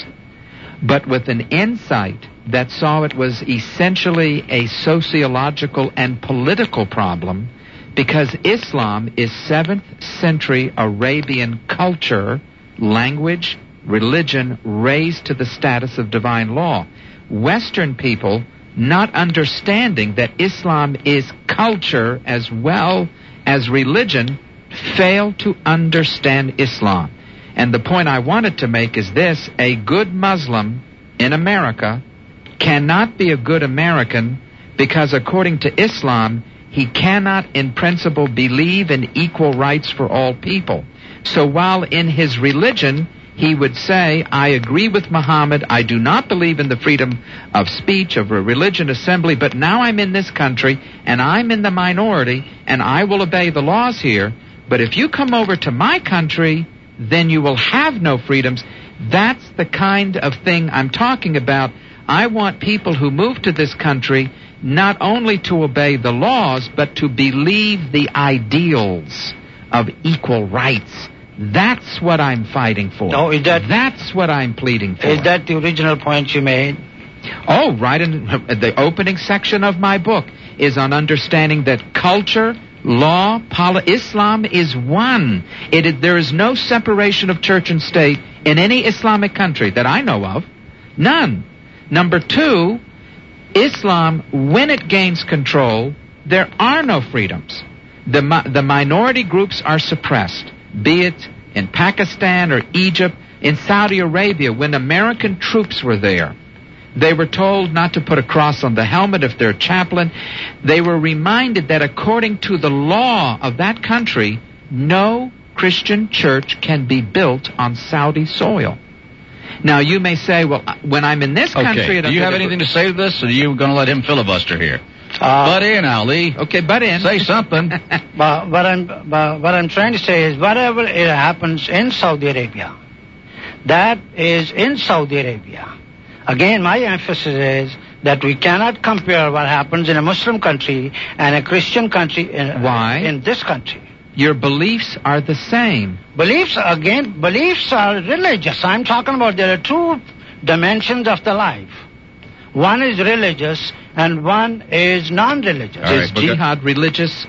but with an insight that saw it was essentially a sociological and political problem because Islam is seventh century Arabian culture, language, religion raised to the status of divine law. Western people, not understanding that Islam is culture as well as religion, fail to understand Islam. And the point I wanted to make is this: a good Muslim in America cannot be a good American because according to Islam, he cannot in principle believe in equal rights for all people. So while in his religion he would say, I agree with Muhammad, I do not believe in the freedom of speech, of a religion assembly, but now I'm in this country and I'm in the minority and I will obey the laws here. But if you come over to my country, then you will have no freedoms. That's the kind of thing I'm talking about. I want people who move to this country not only to obey the laws, but to believe the ideals of equal rights. That's what I'm fighting for. No, is that- That's what I'm pleading for. Is that the original point you made? Oh, right in the opening section of my book is on understanding that culture, law, poli- Islam is one. It is, there is no separation of church and state in any Islamic country that I know of. None. Number two, Islam, when it gains control, there are no freedoms. The, mi- the minority groups are suppressed, be it in Pakistan or Egypt, in Saudi Arabia, when American troops were there. They were told not to put a cross on the helmet if they're a chaplain. They were reminded that according to the law of that country, no Christian church can be built on Saudi soil. Now, you may say, well, when I'm in this country... Okay. Do you have anything to say to this, or are you going to let him filibuster here? Uh, Butt in, Ali. Okay, butt in. Say something. But what I'm but what I'm trying to say is, whatever it happens in Saudi Arabia, that is in Saudi Arabia. Again, my emphasis is that we cannot compare what happens in a Muslim country and a Christian country in, Why? in this country. Your beliefs are the same. Beliefs, again, beliefs are religious. I'm talking about there are two dimensions of the life. One is religious and one is non-religious. All right, Is but the- jihad religious?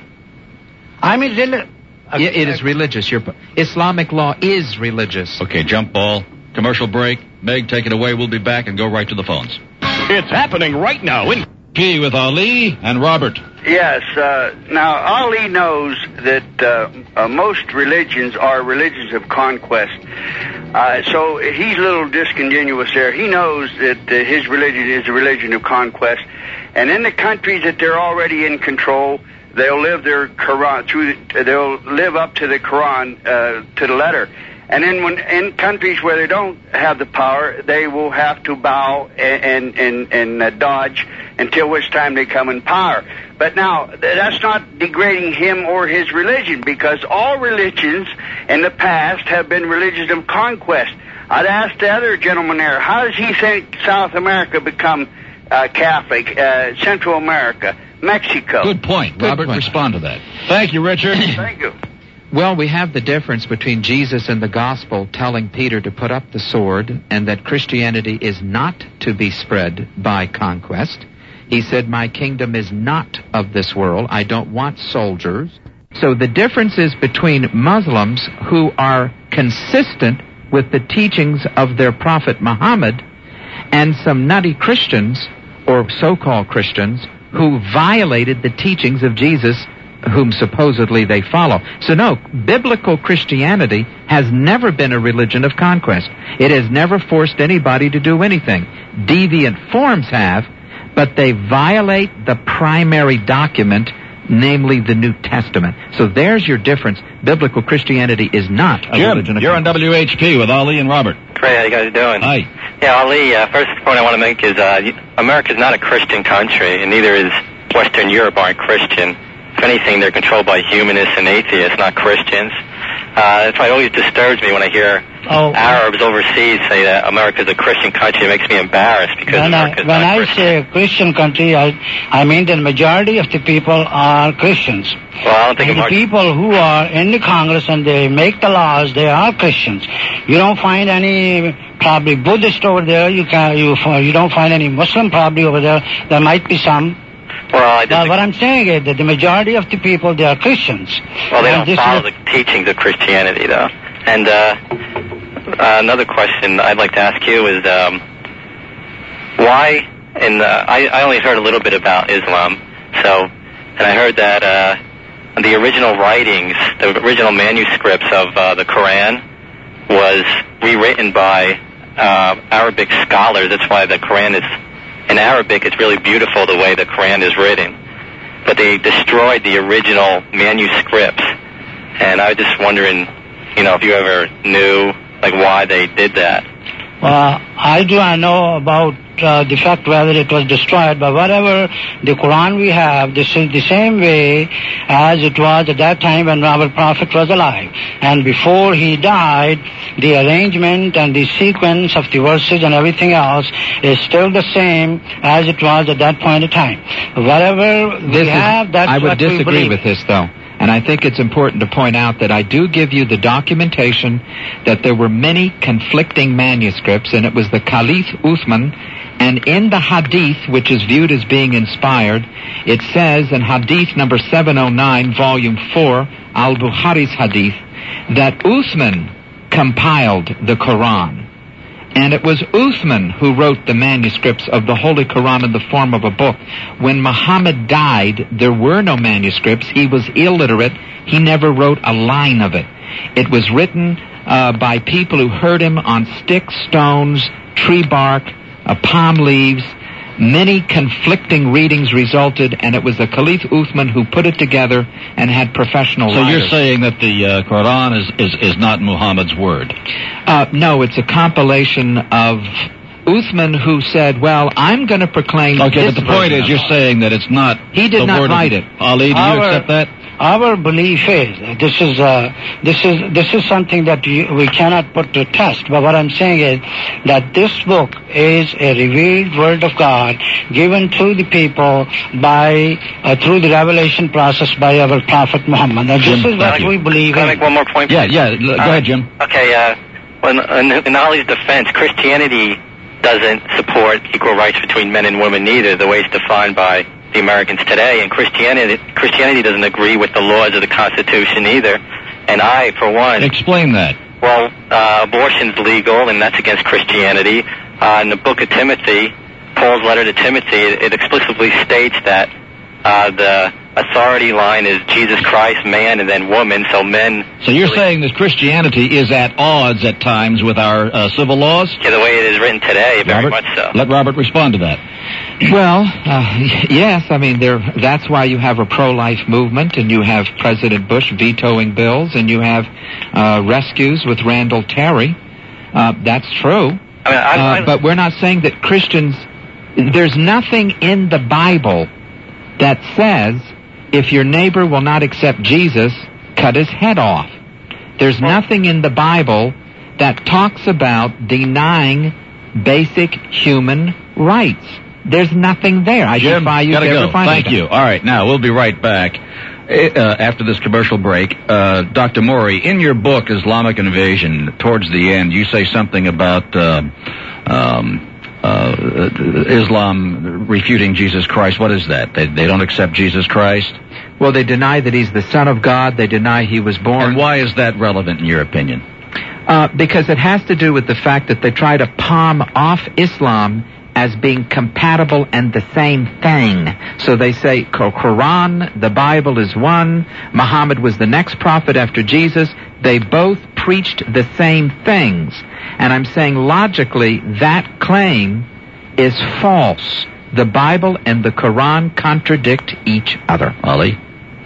I mean, reli- Yeah, it is religious. Your Islamic law is religious. Okay, jump ball. Commercial break. Meg, take it away. We'll be back and go right to the phones. It's happening right now in Key with Ali and Robert. Yes. Uh, now, Ali knows that uh, uh, most religions are religions of conquest. Uh, so he's a little disingenuous there. He knows that uh, his religion is a religion of conquest. And in the countries that they're already in control, they'll live their Quran through. The, they'll live up to the Quran uh, to the letter. And then, when in countries where they don't have the power, they will have to bow and and and uh, dodge until which time they come in power. But now, that's not degrading him or his religion, because all religions in the past have been religions of conquest. I'd ask the other gentleman there, how does he think South America become uh, Catholic, uh, Central America, Mexico? Good point. Good Robert, point. respond to that. Thank you, Richard. Thank you. Well, we have the difference between Jesus and the gospel telling Peter to put up the sword, and that Christianity is not to be spread by conquest. He said, my kingdom is not of this world. I don't want soldiers. So the difference is between Muslims who are consistent with the teachings of their prophet Muhammad and some nutty Christians, or so-called Christians, who violated the teachings of Jesus, whom supposedly they follow. So no, biblical Christianity has never been a religion of conquest. It has never forced anybody to do anything. Deviant forms have, but they violate the primary document, namely the New Testament. So there's your difference. Biblical Christianity is not a Jim, religion of you're on conquest. W H P with Ali and Robert. Great, how you guys doing? Hi. Yeah, Ali, uh, first point I want to make is uh, America's not a Christian country, and neither is Western Europe aren't Christian. If anything, they're controlled by humanists and atheists, not Christians. Uh, that's why it always disturbs me when I hear Oh. Arabs overseas say that America's a Christian country. It makes me embarrassed because When I, America's when not I Christian. say Christian country, I, I mean the majority of the people are Christians. Well, I don't think And the America... people who are in the Congress and they make the laws, they are Christians. You don't find any probably Buddhist over there. You can you you don't find any Muslim probably over there. There might be some. Well, I just But think... what I'm saying is that the majority of the people, they are Christians. Well, they And don't this follow is- the teachings of Christianity, though. And uh, uh, another question I'd like to ask you is, um, why? In the, I, I only heard a little bit about Islam, so, and I heard that uh, the original writings, the original manuscripts of uh, the Quran, was rewritten by uh, Arabic scholars. That's why the Quran is in Arabic. It's really beautiful the way the Quran is written. But they destroyed the original manuscripts. And I was just wondering, you know, if you ever knew, like, why they did that. Well, I do I know about uh, the fact whether it was destroyed, but whatever the Quran we have, this is the same way as it was at that time when our Prophet was alive. And before he died, the arrangement and the sequence of the verses and everything else is still the same as it was at that point in time. Whatever we This is- have, that's I would what we disagree believe. with this, though. And I think it's important to point out that I do give you the documentation that there were many conflicting manuscripts, and it was the Caliph Uthman. And in the Hadith, which is viewed as being inspired, it says in Hadith number seven oh nine, volume four, Al-Bukhari's Hadith, that Uthman compiled the Quran. And it was Uthman who wrote the manuscripts of the Holy Quran in the form of a book. When Muhammad died, there were no manuscripts. He was illiterate. He never wrote a line of it. It was written uh, by people who heard him on sticks, stones, tree bark, uh, palm leaves. Many conflicting readings resulted, and it was the Caliph Uthman who put it together and had professional So writers. you're saying that the uh, Quran is, is, is not Muhammad's word? Uh, no, it's a compilation of Uthman who said, well, I'm going to proclaim Okay, this but the point version is of you're it. saying that it's not He did the not word write of, it. Ali, do you Our- accept that? Our belief is that this is uh, this is this is something that you, we cannot put to test. But what I'm saying is that this book is a revealed word of God given to the people by uh, through the revelation process by our Prophet Muhammad. Now, this Jim, is thank what you. we believe Can I in. make one more point? Yeah, please? yeah. l- Go Uh, ahead, Jim. Okay, uh, well, in, in Ali's defense, Christianity doesn't support equal rights between men and women either, the way it's defined by the Americans today. And Christianity Christianity doesn't agree with the laws of the Constitution either. And I, for one, Explain that. well, uh, abortion's legal, and that's against Christianity. Uh, in the book of Timothy, Paul's letter to Timothy, it, it explicitly states that uh, the authority line is Jesus Christ, man, and then woman, so men... So you're saying that Christianity is at odds at times with our uh, civil laws? Yeah, the way it is written today, very Robert, much so. Let Robert respond to that. Well, uh, yes, I mean, there. That's why you have a pro-life movement, and you have President Bush vetoing bills, and you have uh, rescues with Randall Terry. Uh, that's true. I mean, I, uh, I, but we're not saying that Christians... There's nothing in the Bible that says if your neighbor will not accept Jesus, cut his head off. There's nothing in the Bible that talks about denying basic human rights. There's nothing there. I Jim, defy you gotta to ever go. find Thank it. you. All right, now we'll be right back. Uh, after this commercial break, uh, Doctor Morey, in your book, Islamic Invasion, towards the end, you say something about uh, um, uh, Islam refuting Jesus Christ. What is that? They, they don't accept Jesus Christ? Well, they deny that he's the Son of God. They deny he was born. And why is that relevant in your opinion? Uh, because it has to do with the fact that they try to palm off Islam as being compatible and the same thing. So they say Quran, the Bible is one, Muhammad was the next prophet after Jesus. They both preached the same things. And I'm saying logically that claim is false. The Bible and the Quran contradict each other. Ali?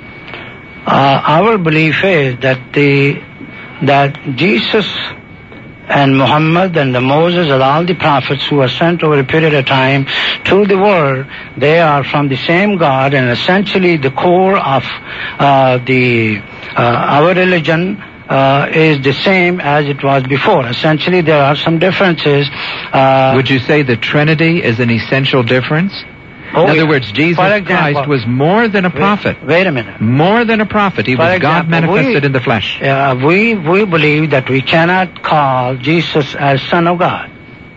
Uh, our belief is that the that Jesus and Muhammad and the Moses and all the prophets who are sent over a period of time to the world, they are from the same God, and essentially the core of uh, the uh, our religion uh, is the same as it was before. Essentially, there are some differences. Uh, Would you say the Trinity is an essential difference? Oh, In other yeah. words, Jesus For example, Christ was more than a prophet. Wait, wait a minute. More than a prophet. He For was example, God manifested we, in the flesh. Uh, we, we believe that we cannot call Jesus as Son of God.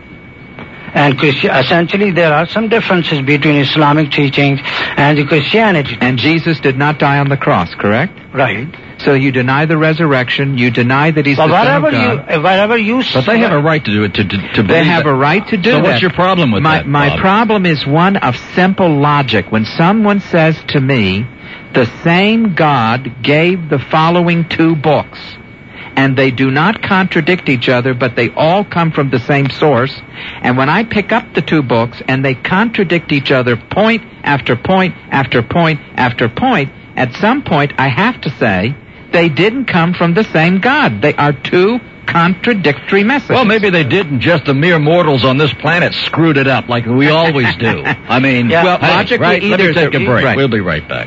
And Christi- essentially there are some differences between Islamic teachings and the Christianity. And Jesus did not die on the cross, correct? Right. So you deny the resurrection, you deny that he's But the Son whatever of God. you, whatever you... But they have a right to do it, to, to, to believe They have that. a right to do so that. So what's your problem with my, that, My Bob? problem is one of simple logic. When someone says to me, the same God gave the following two books, and they do not contradict each other, but they all come from the same source, and when I pick up the two books and they contradict each other point after point after point after point, at some point I have to say, they didn't come from the same God. They are two contradictory messages. Well, maybe they didn't. Just the mere mortals on this planet screwed it up like we always do. I mean, Yeah. Well, hey, logically, right? Let me either take a is- break. right. We'll be right back.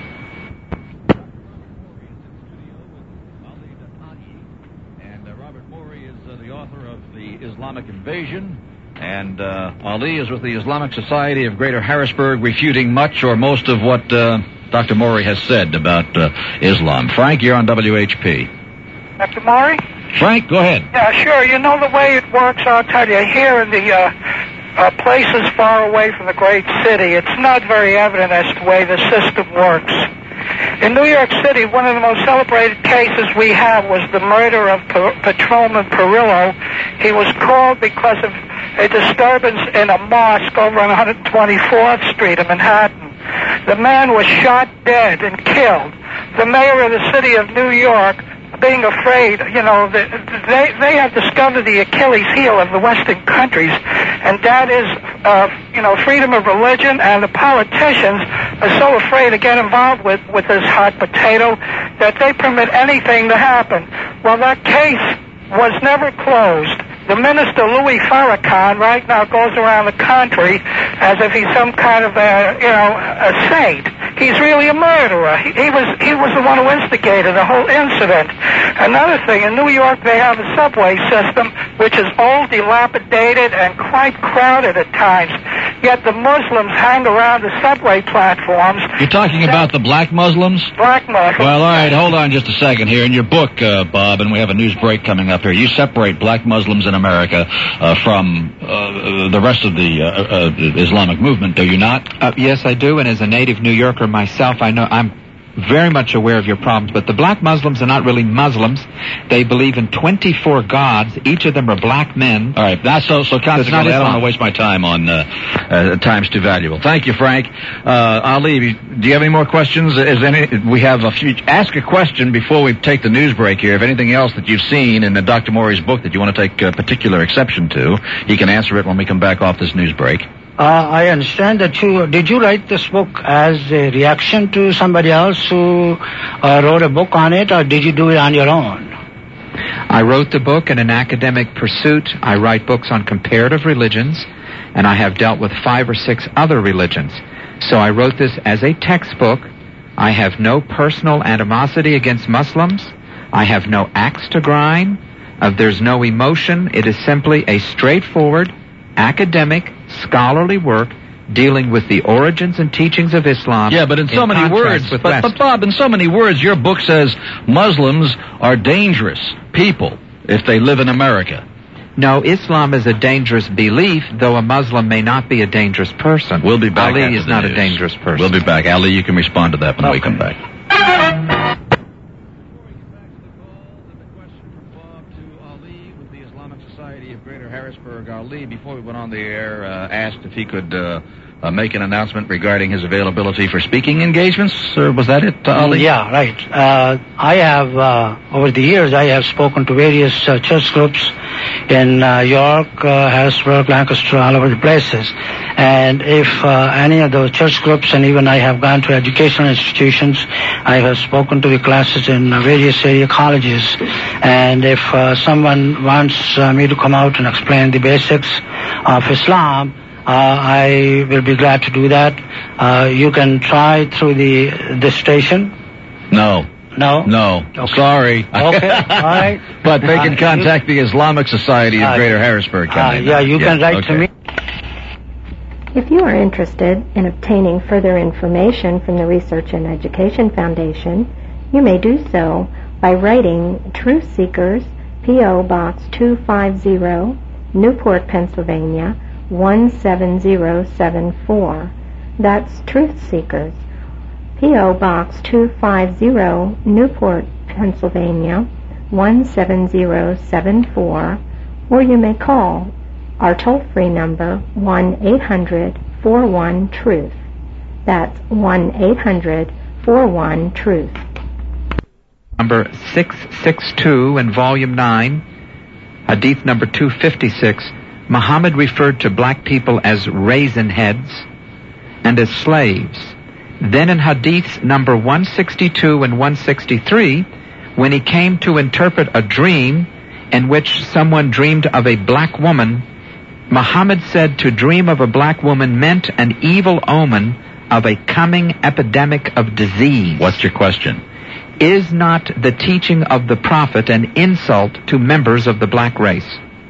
And uh, Robert Morey is uh, the author of The Islamic Invasion. And uh, Ali is with the Islamic Society of Greater Harrisburg, refuting much or most of what uh, Doctor Morey has said about uh, Islam. Frank, you're on W H P. Doctor Morey? Frank, go ahead. Yeah, sure. You know the way it works, I'll tell you. Here in the uh, uh, places far away from the great city, it's not very evident as to the way the system works. In New York City, one of the most celebrated cases we have was the murder of pa- Patrolman Perillo. He was called because of a disturbance in a mosque over on one twenty-fourth Street in Manhattan. The man was shot dead and killed. The mayor of the city of New York, being afraid, you know, the, they they have discovered the Achilles heel of the Western countries, and that is, uh, you know, freedom of religion, and the politicians are so afraid to get involved with, with this hot potato that they permit anything to happen. Well, that case was never closed. The minister, Louis Farrakhan, right now goes around the country as if he's some kind of a, you know, a saint. He's really a murderer. He, he was he was the one who instigated the whole incident. Another thing, in New York they have a subway system which is old, dilapidated, and quite crowded at times. Yet the Muslims hang around the subway platforms. You're talking about the black Muslims? Black Muslims. Well, all right, hold on just a second here. In your book, uh, Bob, and we have a news break coming up here, you separate black Muslims in America uh, from uh, the rest of the uh, uh, Islamic movement, do you not? Uh, yes, I do, and as a native New Yorker myself, I know I'm very much aware of your problems, but the black Muslims are not really Muslims. They believe in twenty-four gods. Each of them are black men. All right, that's so, so consequently, I don't want to waste my time on uh, uh, time's too valuable. Thank you, Frank. Uh, Ali, do you have any more questions? Is any, we have a few. Ask a question before we take the news break here. If anything else that you've seen in Doctor Morey's book that you want to take a particular exception to, you can answer it when we come back off this news break. Uh, I understand that you, did you write this book as a reaction to somebody else who uh, wrote a book on it, or did you do it on your own? I wrote the book in an academic pursuit. I write books on comparative religions, and I have dealt with five or six other religions. So I wrote this as a textbook. I have no personal animosity against Muslims. I have no axe to grind. Uh, there's no emotion. It is simply a straightforward, academic, scholarly work dealing with the origins and teachings of Islam. Yeah, but in so in many words, with but, but Bob, in so many words, your book says Muslims are dangerous people if they live in America. No, Islam is a dangerous belief, though a Muslim may not be a dangerous person. We'll be back. Ali is not news. a dangerous person. We'll be back. Ali, you can respond to that when okay. we come back. Harrisburg. Ali, before we went on the air, uh, asked if he could uh, uh, make an announcement regarding his availability for speaking engagements. Or was that it, uh, Ali? Yeah, right. Uh, I have, uh, over the years, I have spoken to various uh, church groups in uh, York, uh, Harrisburg, Lancaster, all over the places. And if uh, any of those church groups, and even I have gone to educational institutions, I have spoken to the classes in uh, various area colleges. And if uh, someone wants uh, me to come out and explain the basics of Islam, uh, I will be glad to do that. Uh, you can try through the the station. No. No? No. Okay. Sorry. Okay, all right. But they can Uh, contact you, the Islamic Society of uh, Greater Harrisburg. Uh, yeah, you yes, can write okay. to me. If you are interested in obtaining further information from the Research and Education Foundation, you may do so by writing Truth Seekers, P O. Box two fifty, Newport, Pennsylvania, one seven zero seven four. That's Truth Seekers, P O. Box two fifty, Newport, Pennsylvania, one seven zero seven four, or you may call our toll-free number, one eight hundred four one truth. That's one eight hundred four one truth. Number six sixty-two in Volume nine, Hadith number two fifty-six, Muhammad referred to black people as raisin heads and as slaves. Then in Hadith number one sixty-two and one sixty-three, when he came to interpret a dream in which someone dreamed of a black woman, Muhammad said to dream of a black woman meant an evil omen of a coming epidemic of disease. What's your question? Is not the teaching of the Prophet an insult to members of the black race?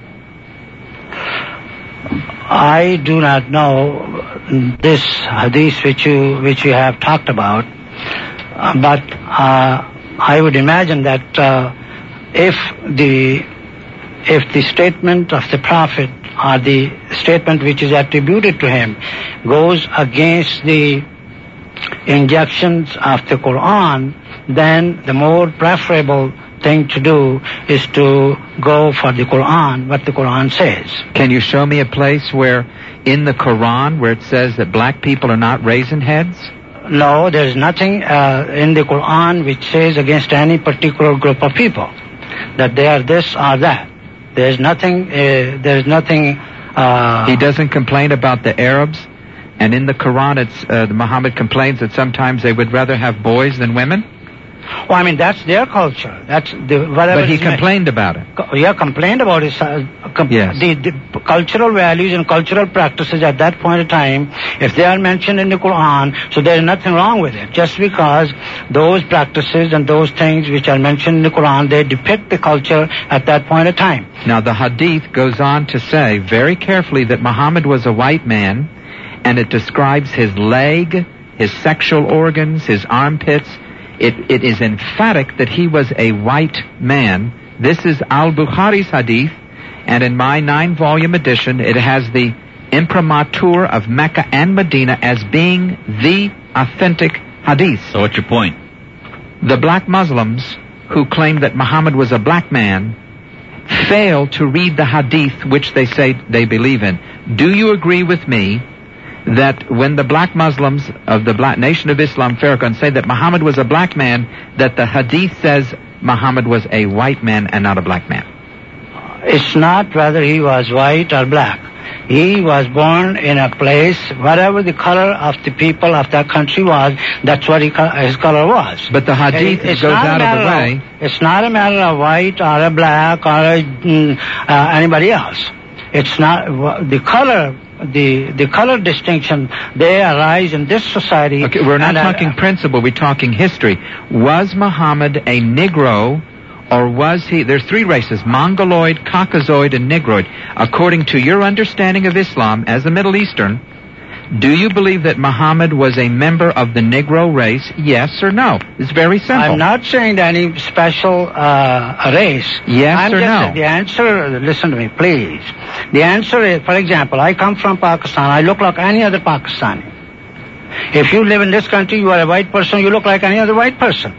I do not know this hadith which you which you have talked about, uh, but uh, I would imagine that uh, if the if the statement of the Prophet or the statement which is attributed to him goes against the injunctions of the Quran, then the more preferable thing to do is to go for the Quran, what the Quran says. Can you show me a place where, in the Quran, where it says that black people are not raisin heads? No, there is nothing uh, in the Quran which says against any particular group of people that they are this or that. There is nothing. Uh, there is nothing. Uh, he doesn't complain about the Arabs, and in the Quran, it's uh, Muhammad complains that sometimes they would rather have boys than women. Well, I mean, that's their culture. That's the whatever. But he complained about it. Yeah, complained about his uh, com- yes. the, the cultural values and cultural practices at that point in time. If they are mentioned in the Quran, so there is nothing wrong with it. Just because those practices and those things which are mentioned in the Quran, they depict the culture at that point in time. Now, the Hadith goes on to say very carefully that Muhammad was a white man, and it describes his leg, his sexual organs, his armpits. It, it is emphatic that he was a white man. This is Al-Bukhari's Hadith, and in my nine-volume edition, it has the imprimatur of Mecca and Medina as being the authentic Hadith. So what's your point? the black Muslims who claim that Muhammad was a black man fail to read the hadith which they say they believe in. Do you agree with me that when the black Muslims of the black nation of Islam, Farrakhan, say that Muhammad was a black man, that the hadith says Muhammad was a white man and not a black man? It's not whether he was white or black. He was born in a place, whatever the color of the people of that country was, that's what he, his color was. But the hadith it, goes out of the way. Of, it's not a matter of white or a black or a, mm, uh, anybody else. It's not the color. The the color distinction, they arise in this society. Okay, we're not and, talking uh, principle. We're talking history. Was Muhammad a Negro? Or was he, there's three races, Mongoloid, Caucasoid, and Negroid. According to your understanding of Islam as a Middle Eastern, do you believe that Muhammad was a member of the Negro race, yes or no? It's very simple. I'm not saying any special uh, race. Yes I'm or just, no? The answer, listen to me, please. The answer is, for example, I come from Pakistan. I look like any other Pakistani. If you live in this country, you are a white person, you look like any other white person.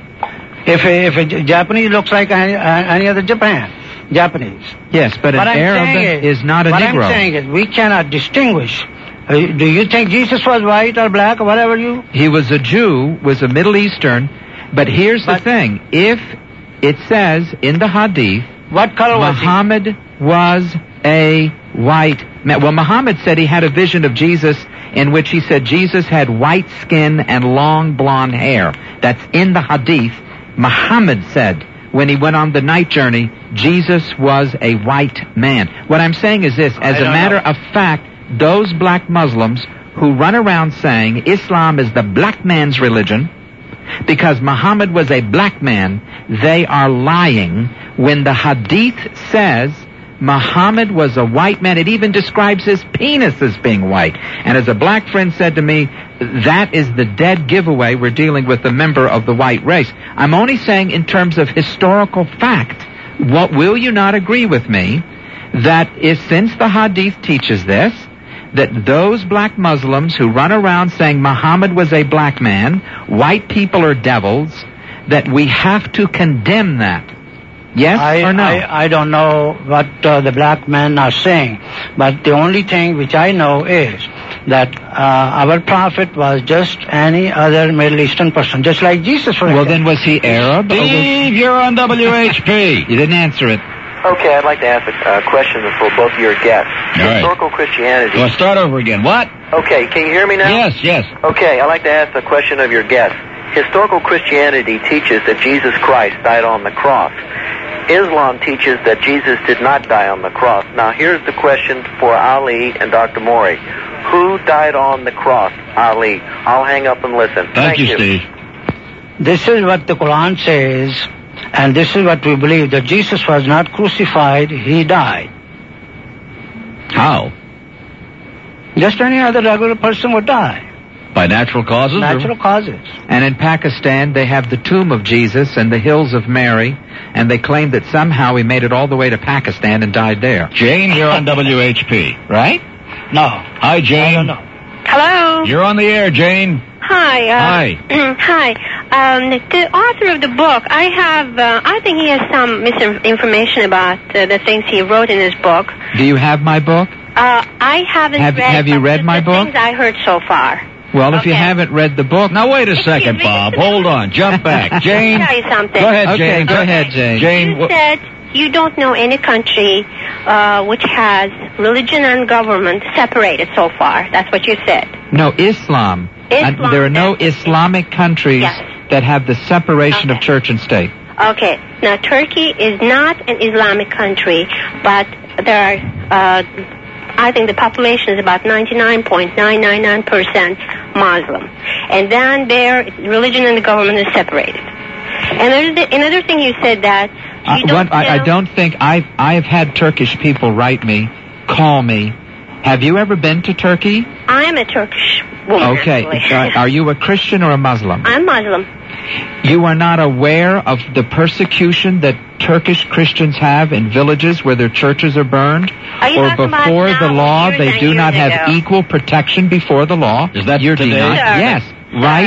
If a, if a Japanese looks like any, uh, any other Japan, Japanese. Yes, but an what Arab is, is not a what Negro. What I'm saying is we cannot distinguish. Uh, do you think Jesus was white or black or whatever you? He was a Jew, was a Middle Eastern, but here's but, the thing. If it says in the Hadith, what color was Muhammad he? was a white man. Well, Muhammad said he had a vision of Jesus in which he said Jesus had white skin and long blonde hair. That's in the Hadith. Muhammad said when he went on the night journey, Jesus was a white man. What I'm saying is this, as a matter know. of fact, those black Muslims who run around saying Islam is the black man's religion because Muhammad was a black man, they are lying. When the Hadith says Muhammad was a white man, it even describes his penis as being white. And as a black friend said to me, that is the dead giveaway. We're dealing with a member of the white race. I'm only saying in terms of historical fact. What will you not agree with me that is, since the Hadith teaches this, that those black Muslims who run around saying Muhammad was a black man, white people are devils, that we have to condemn that? Yes I, or no? I, I don't know what uh, the black men are saying, but the only thing which I know is that uh, our prophet was just any other Middle Eastern person, just like Jesus. For well, example. then was he Arab? Steve, you're on W H P. You didn't answer it. Okay, I'd like to ask a uh, question for both of your guests. All right. Historical Christianity. Well, start over again. What? Okay, can you hear me now? Yes, yes. Okay, I'd like to ask the question of your guests. Historical Christianity teaches that Jesus Christ died on the cross. Islam teaches that Jesus did not die on the cross. Now, here's the question for Ali and Doctor Morey. Who died on the cross? Ali. I'll hang up and listen. Thank, Thank you, you, Steve. This is what the Quran says, and this is what we believe, that Jesus was not crucified, he died. How? Just any other regular person would die. By natural causes? Natural or? causes. And in Pakistan, they have the tomb of Jesus and the hills of Mary, and they claim that somehow he made it all the way to Pakistan and died there. Jane, you're on W H P. Right? No. Hi, Jane. I don't know. Hello. You're on the air, Jane. Hi. Uh, Hi. Hi. Um, the author of the book, I have, uh, I think he has some misinformation about uh, the things he wrote in his book. Do you have my book? Uh, I haven't Have- read have you but read the my book? things I heard so far. Well, if you Okay. haven't read the book... Now, wait a Excuse second, me, Bob. just a Hold on. Jump back. Jane. Let me tell you something. Go ahead, Okay, Jane. go ahead, Jane. Jane, You wh- said you don't know any country uh, which has religion and government separated so far. That's what you said. No, Islam. Islam, Uh, there are no that's- Islamic countries Yes. that have the separation of Okay. church and state. Okay. Now, Turkey is not an Islamic country, but there are, uh, I think the population is about ninety-nine point nine nine nine percent Muslim. And then their religion and the government is separated. And another, another thing you said that you Uh, don't what, I, I feel- don't think... I I have had Turkish people write me, call me. Have you ever been to Turkey? I am a Turkish woman. Okay. actually. Uh, are you a Christian or a Muslim? I'm Muslim. You are not aware of the persecution that Turkish Christians have in villages where their churches are burned? Are you Or talking about before now the or law, years they and do years not have ago? equal protection before the law? Is that You're today? denied? Sir, Yes. sir, Right?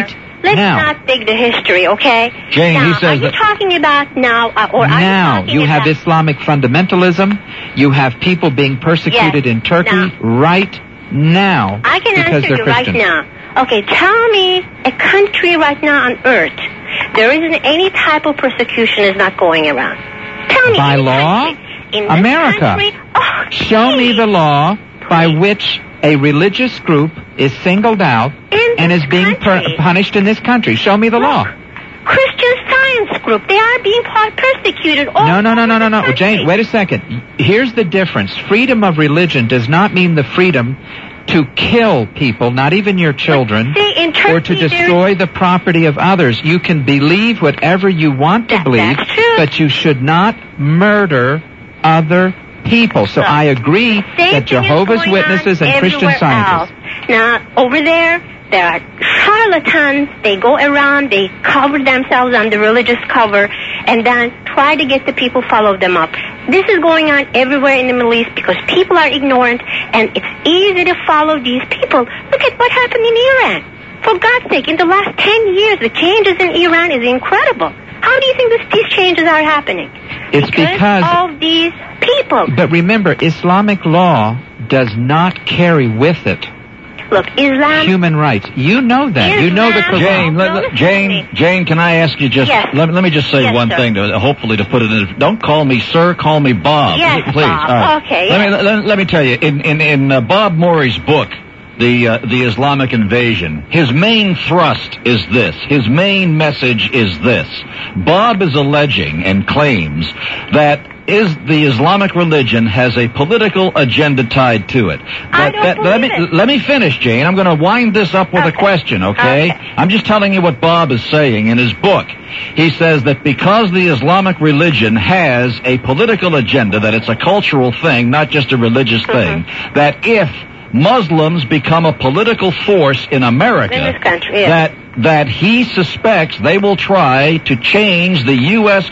let's Now. not dig the history, okay? Jane, now, he says are you that- talking about now, uh, or are Now, you talking you have about... Islamic fundamentalism. You have people being persecuted Yes, in Turkey now. right now I can because answer they're you Christians. right now. Okay, tell me a country right now on earth there isn't any type of persecution is not going around. Tell me. By any law? country. In this America. country, oh, Show me please. the law by which a religious group is singled out In and this is being per- country. punished in this country. Show me the law. Christian Science Group, they are being par- persecuted all No, no, no, over no, no, the no. country. Jane, wait a second. Here's the difference. Freedom of religion does not mean the freedom to kill people, not even your children, see, in Turkey, or to destroy the property of others. You can believe whatever you want to That- believe, that's true. but you should not murder other people. So No. I agree Same that thing is Jehovah's going Witnesses on and Christian everywhere Scientists. else. Now, over there, there are charlatans. They go around, they cover themselves under religious cover, and then try to get the people follow them up. This is going on everywhere in the Middle East because people are ignorant, and it's easy to follow these people. Look at what happened in Iran. For God's sake, in the last ten years, the changes in Iran is incredible. How do you think this, these changes are happening? It's because... of these people. But remember, Islamic law does not carry with it Look, Islam... human rights. You know that. You know the Islam- Quran. Jane, let, No, let- listen to Jane, me. Jane, can I ask you just? Yes. Let, let me just say Yes, one sir. thing to hopefully to put it in. Don't call me sir. Call me Bob. Yes, please. Bob. All right. Okay, Let yes. me let, let me tell you. In in in uh, Bob Morey's book, the uh, the Islamic Invasion, his main thrust is this. His main message is this. Bob is alleging and claims that is the Islamic religion has a political agenda tied to it. I That- don't that- let me believe it. let me finish, Jane. I'm going to wind this up with a Okay. question, okay? Okay. I'm just telling you what Bob is saying in his book. He says that because the Islamic religion has a political agenda, that it's a cultural thing, not just a religious thing, that if Muslims become a political force in America, In this country, yes. that that he suspects they will try to change the U S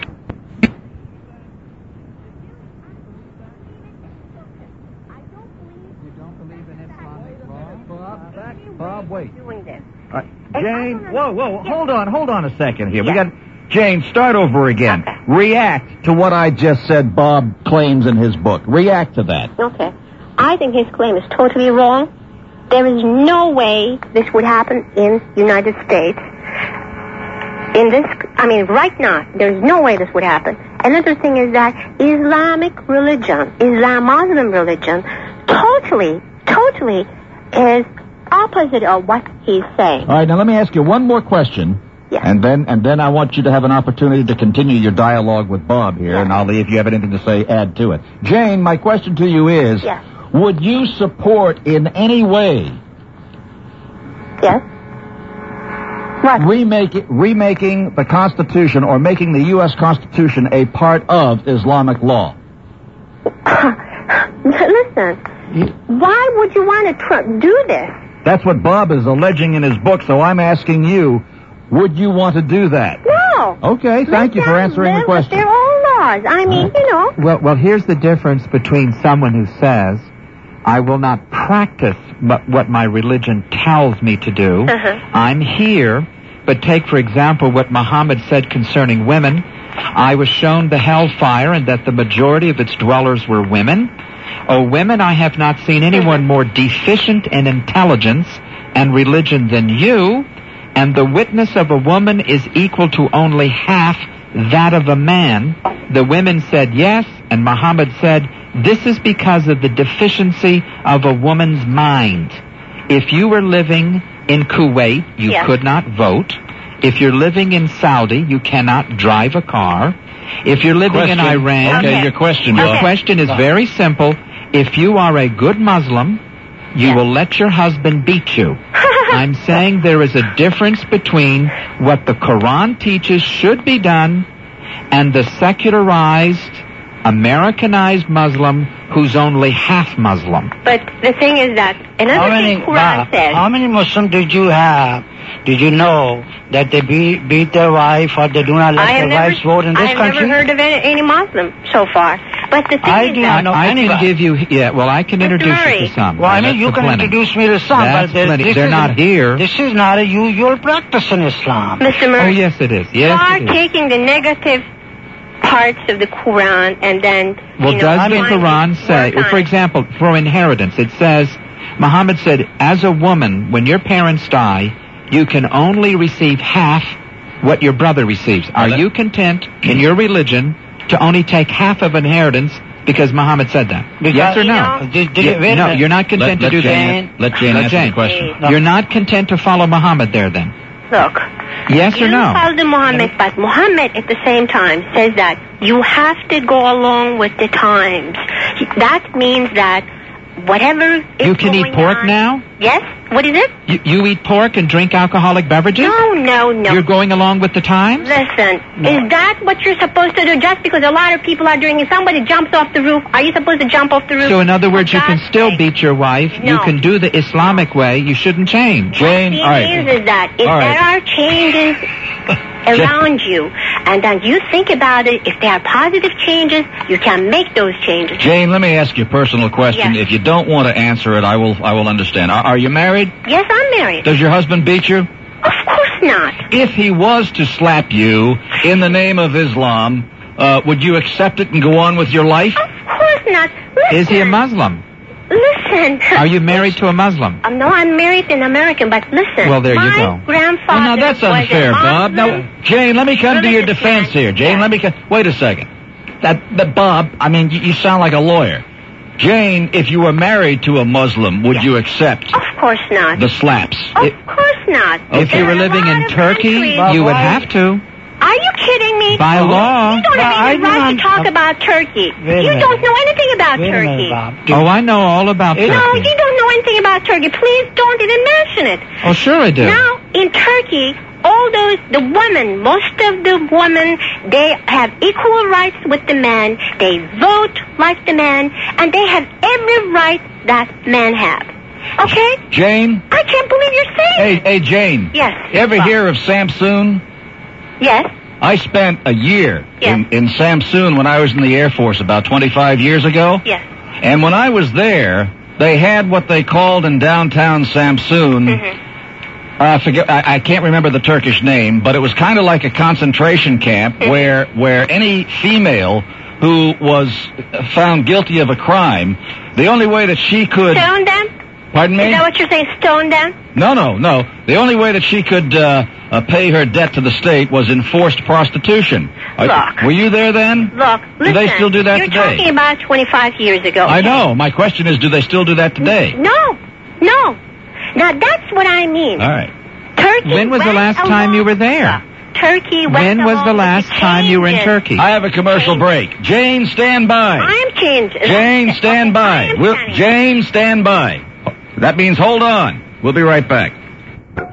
Bob, wait. Doing this. All right. Jane, whoa, whoa, hold on, hold on a second here. We got Jane, start over again. Okay. React to what I just said Bob claims in his book. React to that. Okay. I think his claim is totally wrong. There is no way this would happen in the United States. In this, I mean, right now, there's no way this would happen. Another thing is that Islamic religion, Islam Muslim religion, totally, totally is opposite of what he's saying. All right, now let me ask you one more question. Yes. And then and then I want you to have an opportunity to continue your dialogue with Bob here, Yes. and Ali, if you have anything to say, add to it. Jane, my question to you is, Yes. would you support in any way Yes? What? remake, remaking the Constitution or making the U S Constitution a part of Islamic law? Listen, why would you want to tr- do this? That's what Bob is alleging in his book, so I'm asking you, would you want to do that? No. Okay, thank Let you for them answering the live question. with their own laws. I mean, you know. Well, well, here's the difference between someone who says, I will not practice but what my religion tells me to do. Uh-huh. I'm here, but take, for example, what Muhammad said concerning women. I was shown the hellfire and that the majority of its dwellers were women. O women, I have not seen anyone more deficient in intelligence and religion than you, and the witness of a woman is equal to only half that of a man. The women said yes, and Muhammad said, this is because of the deficiency of a woman's mind. If you were living in Kuwait, you Yes. could not vote. If you're living in Saudi, you cannot drive a car. If you're living in Question. Iran... Okay, Okay. your question, Your Bob. question is very simple. If you are a good Muslim, you Yes. will let your husband beat you. I'm saying there is a difference between what the Quran teaches should be done and the secularized, Americanized Muslim who's only half Muslim. But the thing is that another How many, thing Quran Bob, says. how many Muslims did you have? Did you know that they beat, beat their wife or they do not let I have their never, wives vote in I this have country? never heard of any, any Muslim so far. But the thing I is do that... not know I can anybody. give you, yeah, well, I can Mister introduce Murray. you to some. Well, I mean, That's you the can plenty. introduce me to some, That's but this, plenty. this They're is not here. This is not a usual practice in Islam. Mister Oh, Murray, yes, it is. Yes, you are it is. taking the negative parts of the Quran and then, Well, you know, does the trying to Quran say, work on for it. example, for inheritance, it says, Muhammad said, as a woman, when your parents die, you can only receive half what your brother receives. Are you content in your religion to only take half of inheritance because Muhammad said that? Because, yes or you no? know, did- did Yeah, it- wait a no, minute. you're not content Let- to let do Jane- that. let Jane answer the question. You're not content to follow Muhammad there then? Look, Yes you or no? follow the Muhammad, but Muhammad at the same time says that you have to go along with the times. That means that whatever is You can eat going pork on- now? Yes? What is it? You, you eat pork and drink alcoholic beverages? No, no, no. You're going along with the times? Listen, is that what you're supposed to do? Just because a lot of people are doing it, somebody jumps off the roof, are you supposed to jump off the roof? So in other words, For you can God's still sake. beat your wife. You No. can do the Islamic way. You shouldn't change. Jane, What all right. it means is that if All right. there are changes around you, and then you think about it, if there are positive changes, you can make those changes. Jane, let me ask you a personal question. Yes. If you don't want to answer it, I will I will understand. Are, are you married? Yes, I'm married. Does your husband beat you? Of course not. If he was to slap you in the name of Islam, uh, would you accept it and go on with your life? Of course not. Listen. Is he a Muslim? Listen. Are you married to a Muslim? Um, no, I'm married to an American, but listen. Well, there you my go. grandfather Well, now that's was unfair, a Bob. Muslim. Now, Jane, let me come to your Religious defense man. here. Jane, Yeah. let me come. Wait a second. That, that Bob, I mean, you, you sound like a lawyer. Jane, if you were married to a Muslim, would you accept Of course not. the slaps? Of It- course not. If There you were are a living lot in of Turkey, countries- you would why- have to. Are you kidding me? By law. You don't Well, have I any right don't- to talk about Turkey. Wait a You minute. don't know anything about Wait a Turkey. minute, Bob. Do- Oh, I know all about It- Turkey. No, you don't know anything about Turkey. Please don't even mention it. Oh, sure I do. Now, in Turkey, all those, the women, most of the women, they have equal rights with the men. They vote like the men, and they have every right that men have. Okay? Jane? I can't believe you're saying Hey, it. hey, Jane. Yes. You ever Bob. hear of Samsoon? Yes. I spent a year Yes. in, in Samsoon when I was in the Air Force about twenty-five years ago. Yes. And when I was there, they had what they called in downtown Samsoon, Mm-hmm. I forget, I, I can't remember the Turkish name, but it was kind of like a concentration camp Mm-hmm. where where any female who was found guilty of a crime, the only way that she could... Stone them? Pardon me? Is that what you're saying? Stone them? No, no, no. The only way that she could uh, uh, pay her debt to the state was in forced prostitution. Are- Look. Were you there then? Look, Do listen. they still do that you're today? talking about twenty-five years ago. I okay? know. My question is, do they still do that today? No. No. Now, that's what I mean. All right. Turkey When was the went last time along- you were there? Turkey went When was along the with last time you were in changes. Turkey? I have a commercial break. Jane, stand by. I am changed. Jane, stand I by. am We'll, standing. Jane, stand by. That means hold on. We'll be right back. All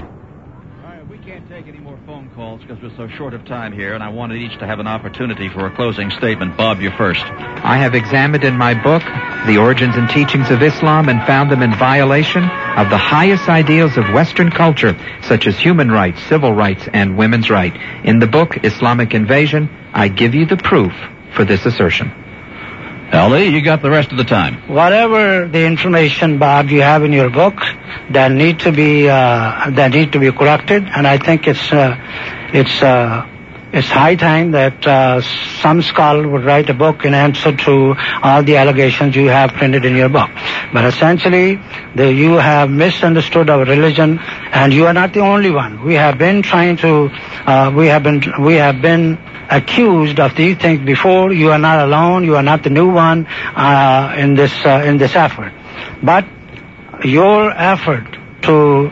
right, we can't take any more phone calls because we're so short of time here, and I wanted each to have an opportunity for a closing statement. Bob, you're first. I have examined in my book the origins and teachings of Islam and found them in violation of the highest ideals of Western culture, such as human rights, civil rights, and women's rights. In the book, Islamic Invasion, I give you the proof for this assertion. Ali, you got the rest of the time. Whatever the information, Bob, you have in your book that need to be uh, that need to be corrected, and I think it's uh, it's uh, it's high time that uh, some scholar would write a book in answer to all the allegations you have printed in your book. But essentially, the, you have misunderstood our religion, and you are not the only one. We have been trying to uh, we have been we have been. accused of these things before. You are not alone. You are not the new one uh, in this uh, in this effort. But your effort to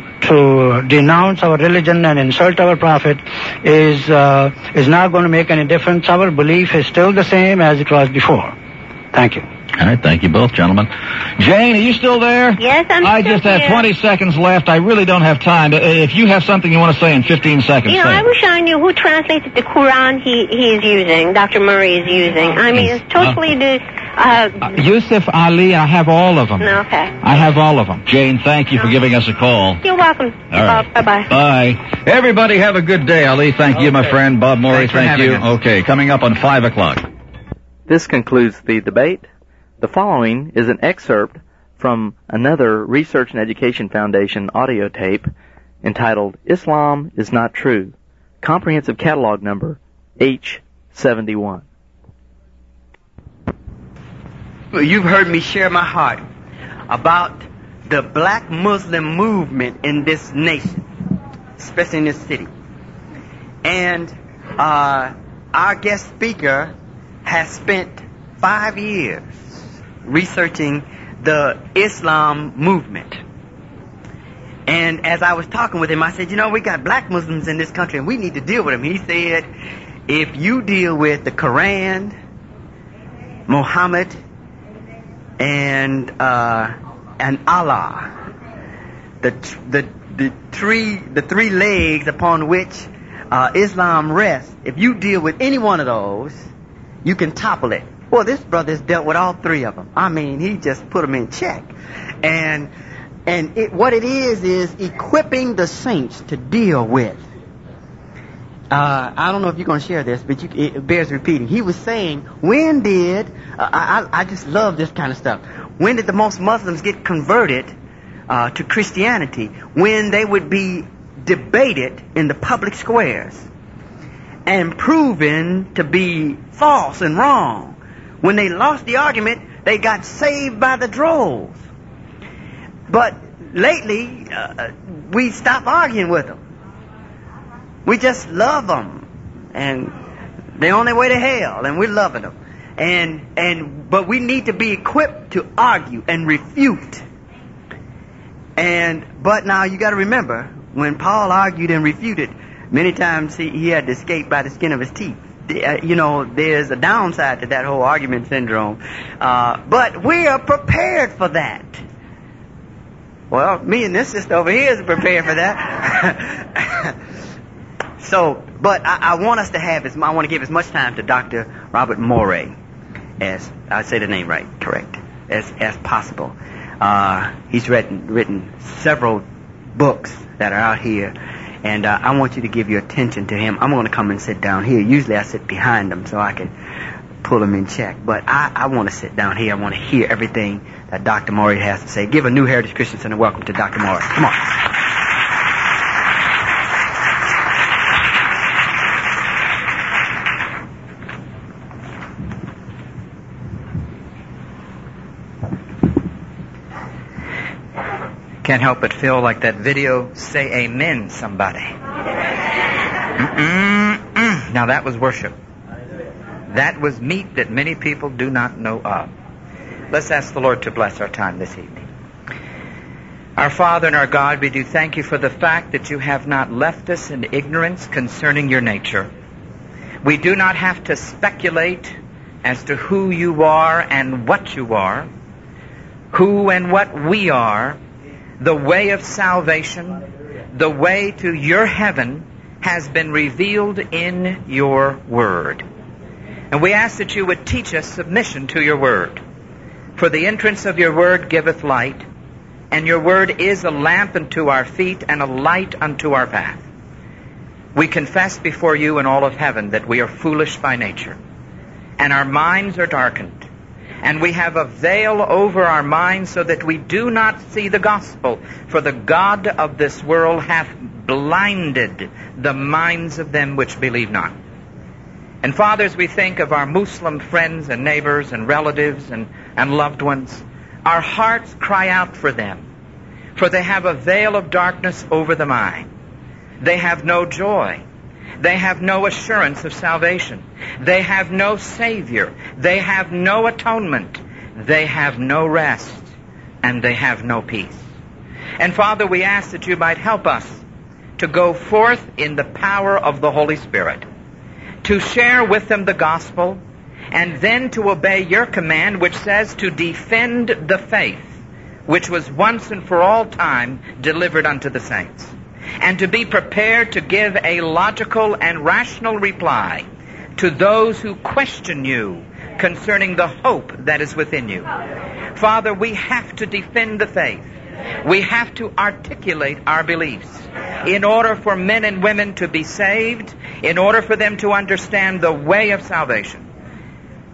to denounce our religion and insult our prophet is uh, is not going to make any difference. Our belief is still the same as it was before. Thank you. All right, thank you both, gentlemen. Jane, are you still there? Yes, I'm I still just have here. twenty seconds left. I really don't have time. If you have something you want to say in fifteen seconds, You know, say I it. wish I knew who translated the Quran he, he is using, Doctor Murray is using. I mean, it's totally the... Uh, Yusuf Ali, I have all of them. okay. I have all of them. Jane, thank you for giving us a call. You're welcome. All right. Bye-bye. Bye. Everybody have a good day, Ali. Thank you, my friend. Bob Morey, Thanks for thank having you. us. Okay, coming up on five o'clock. This concludes the debate. The following is an excerpt from another Research and Education Foundation audio tape entitled Islam is Not True, comprehensive catalog number H seventy-one. Well, you've heard me share my heart about the black Muslim movement in this nation, especially in this city. And uh, our guest speaker has spent five years researching the Islam movement. And as I was talking with him, I said, you know, we got black Muslims in this country and we need to deal with them. He said, if you deal with the Quran, Muhammad, and uh, and Allah, the the the three the three legs upon which uh, Islam rests, if you deal with any one of those, you can topple it. Well, this brother's dealt with all three of them. I mean, he just put them in check. And and it, what it is is equipping the saints to deal with. Uh, I don't know if you're going to share this, but you, it bears repeating. He was saying, when did, uh, I, I just love this kind of stuff, when did the most Muslims get converted uh, to Christianity? When they would be debated in the public squares and proven to be false and wrong. When they lost the argument, they got saved by the droves. But lately, uh, we stopped arguing with them. We just love them, and they're on their way to hell, and we're loving them. And and but we need to be equipped to argue and refute. And but now you got to remember, when Paul argued and refuted, many times he, he had to escape by the skin of his teeth. Uh, you know, there's a downside to that whole argument syndrome. Uh, but we are prepared for that. Well, me and this sister over here is prepared for that. So, but I, I want us to have, as, I want to give as much time to Doctor Robert Morey, as, I say the name right, correct, as, as possible. Uh, he's written, written several books that are out here, and uh, I want you to give your attention to him. I'm going to come and sit down here. Usually I sit behind him so I can pull him in check, but I, I want to sit down here. I want to hear everything that Doctor Morey has to say. Give a New Heritage Christian Center welcome to Doctor Morey. Come on. Can't help but feel like that video, say amen, somebody. Mm-mm-mm. Now that was worship. That was meat that many people do not know of. Let's ask the Lord to bless our time this evening. Our Father and our God, we do thank you for the fact that you have not left us in ignorance concerning your nature. We do not have to speculate as to who you are and what you are, who and what we are. The way of salvation, the way to your heaven, has been revealed in your word. And we ask that you would teach us submission to your word. For the entrance of your word giveth light, and your word is a lamp unto our feet and a light unto our path. We confess before you and all of heaven that we are foolish by nature, and our minds are darkened. And we have a veil over our minds so that we do not see the gospel. For the God of this world hath blinded the minds of them which believe not. And fathers, we think of our Muslim friends and neighbors and relatives and, and loved ones. Our hearts cry out for them, for they have a veil of darkness over the mind. They have no joy. They have no assurance of salvation. They have no Savior. They have no atonement. They have no rest. And they have no peace. And Father, we ask that you might help us to go forth in the power of the Holy Spirit, to share with them the gospel, and then to obey your command, which says to defend the faith, which was once and for all time delivered unto the saints, and to be prepared to give a logical and rational reply to those who question you concerning the hope that is within you. Father, we have to defend the faith. We have to articulate our beliefs in order for men and women to be saved, in order for them to understand the way of salvation.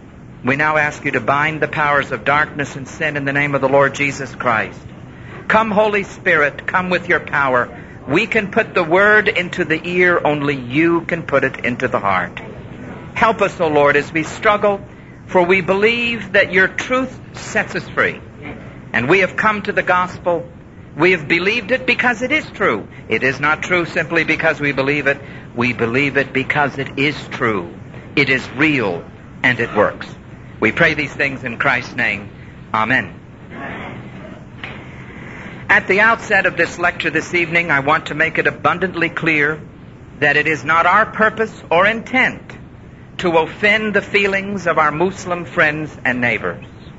We now ask you to bind the powers of darkness and sin in the name of the Lord Jesus Christ. Come, Holy Spirit, come with your power. We can put the word into the ear, only you can put it into the heart. Help us, O Lord, as we struggle, for we believe that your truth sets us free. And we have come to the gospel. We have believed it because it is true. It is not true simply because we believe it. We believe it because it is true. It is real, and it works. We pray these things in Christ's name. Amen. At the outset of this lecture this evening, I want to make it abundantly clear that it is not our purpose or intent to offend the feelings of our Muslim friends and neighbors.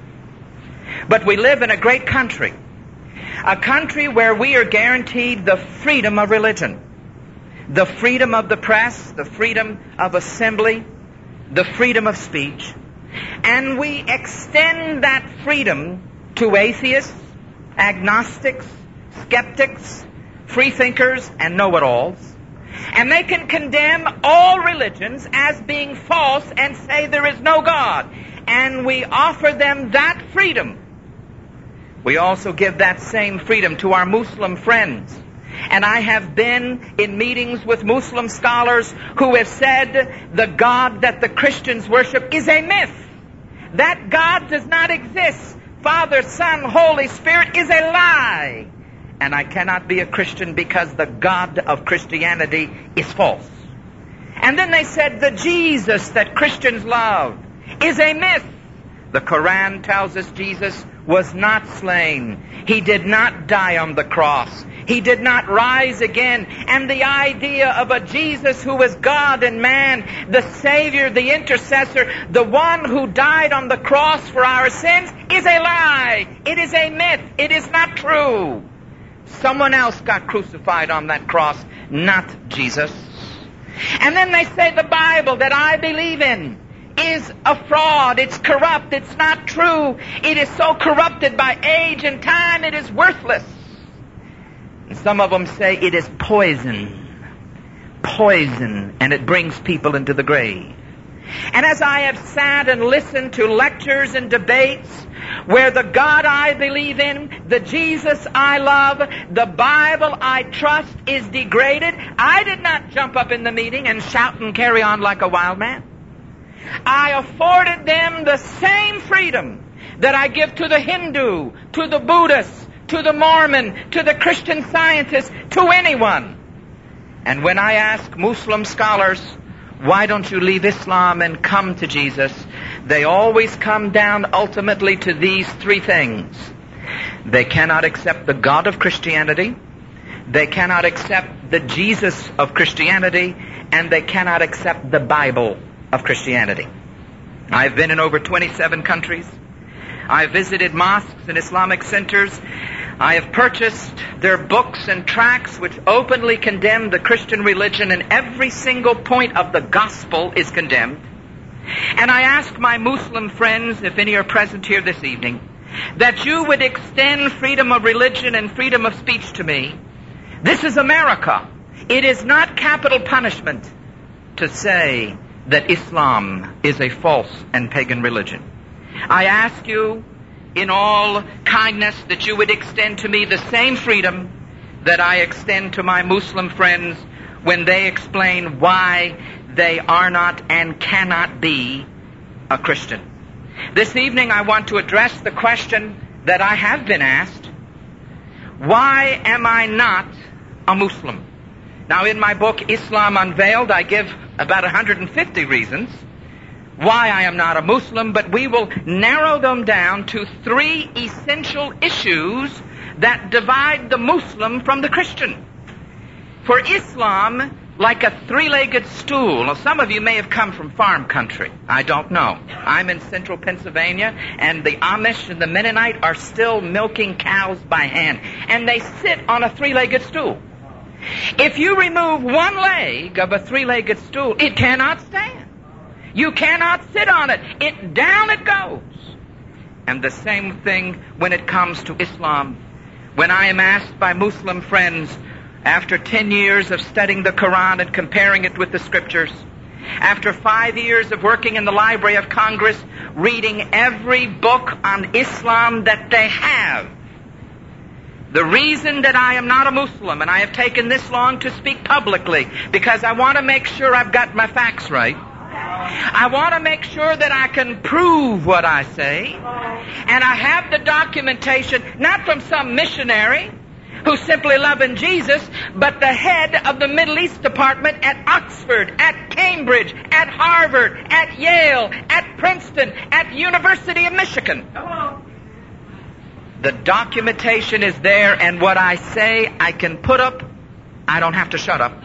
But we live in a great country, a country where we are guaranteed the freedom of religion, the freedom of the press, the freedom of assembly, the freedom of speech, and we extend that freedom to atheists, agnostics, skeptics, freethinkers, and know-it-alls. And they can condemn all religions as being false and say there is no God. And we offer them that freedom. We also give that same freedom to our Muslim friends. And I have been in meetings with Muslim scholars who have said the God that the Christians worship is a myth. That God does not exist. Father, Son, Holy Spirit is a lie. And I cannot be a Christian because the God of Christianity is false. And then they said the Jesus that Christians love is a myth. The Quran tells us Jesus was not slain. He did not die on the cross. He did not rise again. And the idea of a Jesus who was God and man, the Savior, the intercessor, the one who died on the cross for our sins, is a lie. It is a myth. It is not true. Someone else got crucified on that cross, not Jesus. And then they say the Bible that I believe in is a fraud. It's corrupt. It's not true. It is so corrupted by age and time, it is worthless. And some of them say it is poison. Poison, and it brings people into the grave. And as I have sat and listened to lectures and debates where the God I believe in, the Jesus I love, the Bible I trust is degraded, I did not jump up in the meeting and shout and carry on like a wild man. I afforded them the same freedom that I give to the Hindu, to the Buddhist, to the Mormon, to the Christian Scientist, to anyone. And when I ask Muslim scholars, why don't you leave Islam and come to Jesus? They always come down ultimately to these three things. They cannot accept the God of Christianity, they cannot accept the Jesus of Christianity, and they cannot accept the Bible of Christianity. I've been in over twenty-seven countries. I've visited mosques and Islamic centers. I have purchased their books and tracts which openly condemn the Christian religion, and every single point of the gospel is condemned. And I ask my Muslim friends, if any are present here this evening, that you would extend freedom of religion and freedom of speech to me. This is America. It is not capital punishment to say that Islam is a false and pagan religion. I ask you in all kindness that you would extend to me the same freedom that I extend to my Muslim friends when they explain why they are not and cannot be a Christian. This evening I want to address the question that I have been asked: why am I not a Muslim? Now, in my book, Islam Unveiled, I give about one hundred fifty reasons why I am not a Muslim, but we will narrow them down to three essential issues that divide the Muslim from the Christian. For Islam, like a three-legged stool. Now, some of you may have come from farm country. I don't know. I'm in central Pennsylvania, and the Amish and the Mennonite are still milking cows by hand, and they sit on a three-legged stool. If you remove one leg of a three-legged stool, it cannot stand. You cannot sit on it. It down it goes. And the same thing when it comes to Islam. When I am asked by Muslim friends, after ten years of studying the Quran and comparing it with the scriptures, after five years of working in the Library of Congress, reading every book on Islam that they have. The reason that I am not a Muslim, and I have taken this long to speak publicly, because I want to make sure I've got my facts right. I want to make sure that I can prove what I say. And I have the documentation, not from some missionary who's simply loving Jesus, but the head of the Middle East Department at Oxford, at Cambridge, at Harvard, at Yale, at Princeton, at the University of Michigan. The documentation is there, and what I say I can put up, I don't have to shut up.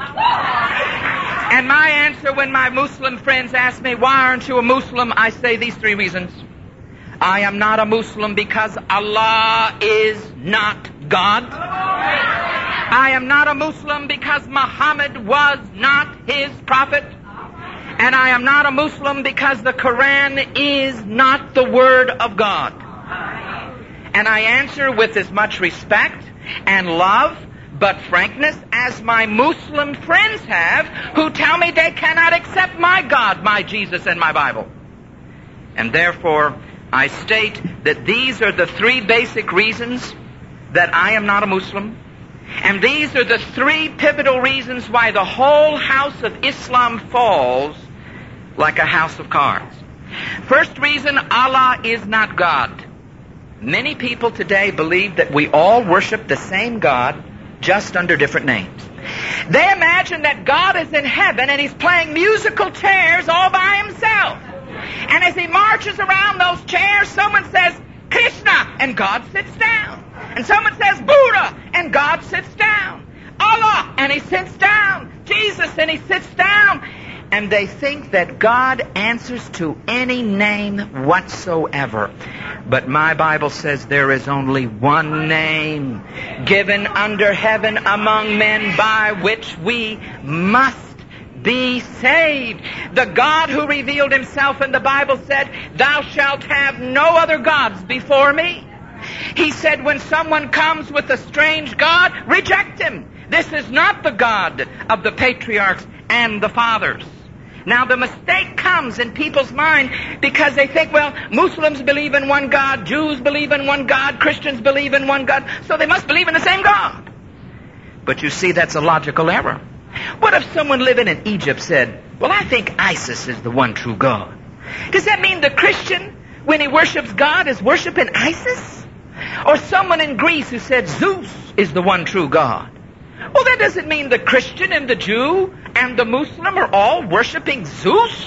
And my answer when my Muslim friends ask me, why aren't you a Muslim? I say these three reasons. I am not a Muslim because Allah is not God. I am not a Muslim because Muhammad was not his prophet. And I am not a Muslim because the Quran is not the word of God. And I answer with as much respect and love, but frankness, as my Muslim friends have, who tell me they cannot accept my God, my Jesus, and my Bible. And therefore, I state that these are the three basic reasons that I am not a Muslim. And these are the three pivotal reasons why the whole house of Islam falls like a house of cards. First reason, Allah is not God. Many people today believe that we all worship the same God, just under different names. They imagine that God is in heaven and he's playing musical chairs all by himself. And as he marches around those chairs, someone says, Krishna, and God sits down. And someone says, Buddha, and God sits down. Allah, and he sits down. Jesus, and he sits down. And they think that God answers to any name whatsoever. But my Bible says there is only one name given under heaven among men by which we must be saved. The God who revealed himself in the Bible said, thou shalt have no other gods before me. He said, when someone comes with a strange God, reject him. This is not the God of the patriarchs and the fathers. Now, the mistake comes in people's mind because they think, well, Muslims believe in one God, Jews believe in one God, Christians believe in one God, so they must believe in the same God. But you see, that's a logical error. What if someone living in Egypt said, well, I think ISIS is the one true God? Does that mean the Christian, when he worships God, is worshiping ISIS? Or someone in Greece who said Zeus is the one true God? Well, that doesn't mean the Christian and the Jew and the Muslim are all worshiping Zeus.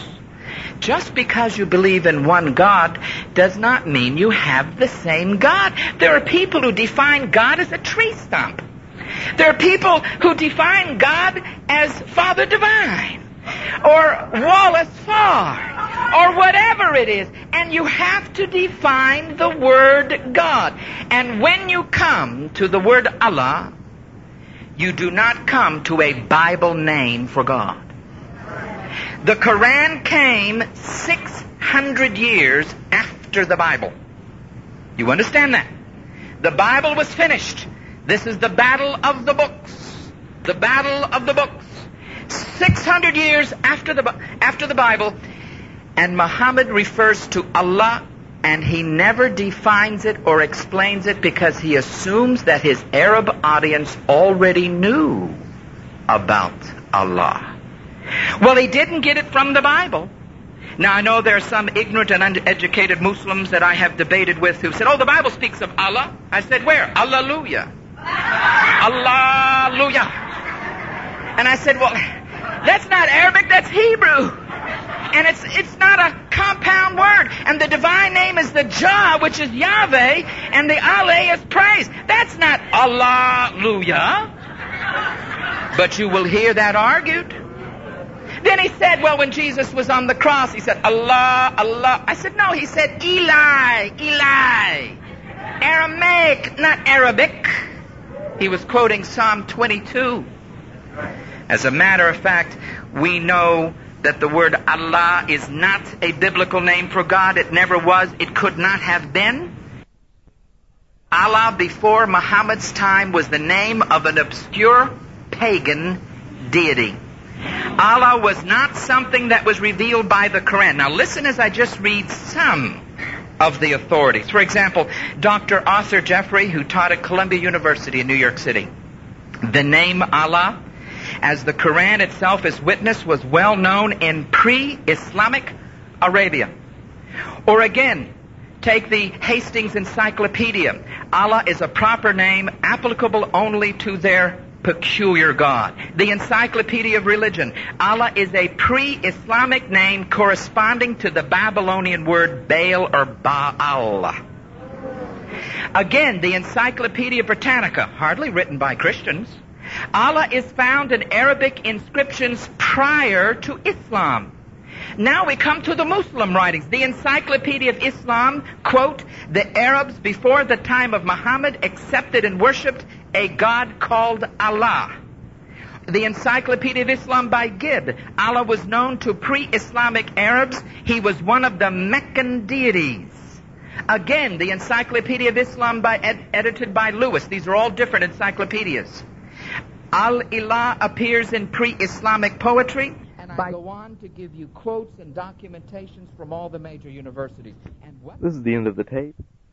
Just because you believe in one God does not mean you have the same God. There are people who define God as a tree stump. There are people who define God as Father Divine or Wallace Farr or whatever it is. And you have to define the word God. And when you come to the word Allah, you do not come to a Bible name for God. The Quran came six hundred years after the Bible. You understand that? The Bible was finished. This is the battle of the books. The battle of the books. six hundred years after the, after the Bible. And Muhammad refers to Allah, and he never defines it or explains it because he assumes that his Arab audience already knew about Allah. Well, he didn't get it from the Bible. Now, I know there are some ignorant and uneducated Muslims that I have debated with who said, oh, the Bible speaks of Allah. I said, where? Alleluia. Alleluia. And I said, well, that's not Arabic, that's Hebrew. And it's it's not a compound word. And the divine name is the Jah, which is Yahweh, and the Allah is praise. That's not Alleluia. But you will hear that argued. Then he said, well, when Jesus was on the cross, he said, Allah, Allah. I said, no, he said, Eli, Eli. Aramaic, not Arabic. He was quoting Psalm twenty-two. As a matter of fact, we know that the word Allah is not a biblical name for God. It never was. It could not have been. Allah before Muhammad's time was the name of an obscure pagan deity. Allah was not something that was revealed by the Quran. Now listen as I just read some of the authorities. For example, Doctor Arthur Jeffrey, who taught at Columbia University in New York City. The name Allah, as the Quran itself is witness, was well known in pre-Islamic Arabia. Or again, take the Hastings Encyclopedia. Allah is a proper name applicable only to their peculiar God. The Encyclopedia of Religion. Allah is a pre-Islamic name corresponding to the Babylonian word Baal or Baal. Again, the Encyclopedia Britannica, hardly written by Christians. Allah is found in Arabic inscriptions prior to Islam. Now we come to the Muslim writings. The Encyclopedia of Islam, quote, the Arabs before the time of Muhammad accepted and worshipped a God called Allah. The Encyclopedia of Islam by Gibb. Allah was known to pre-Islamic Arabs. He was one of the Meccan deities. Again, the Encyclopedia of Islam by ed- edited by Lewis. These are all different encyclopedias. Al-Ilah appears in pre-Islamic poetry. And I go on to give you quotes and documentations from all the major universities. And what This is the end of the tape.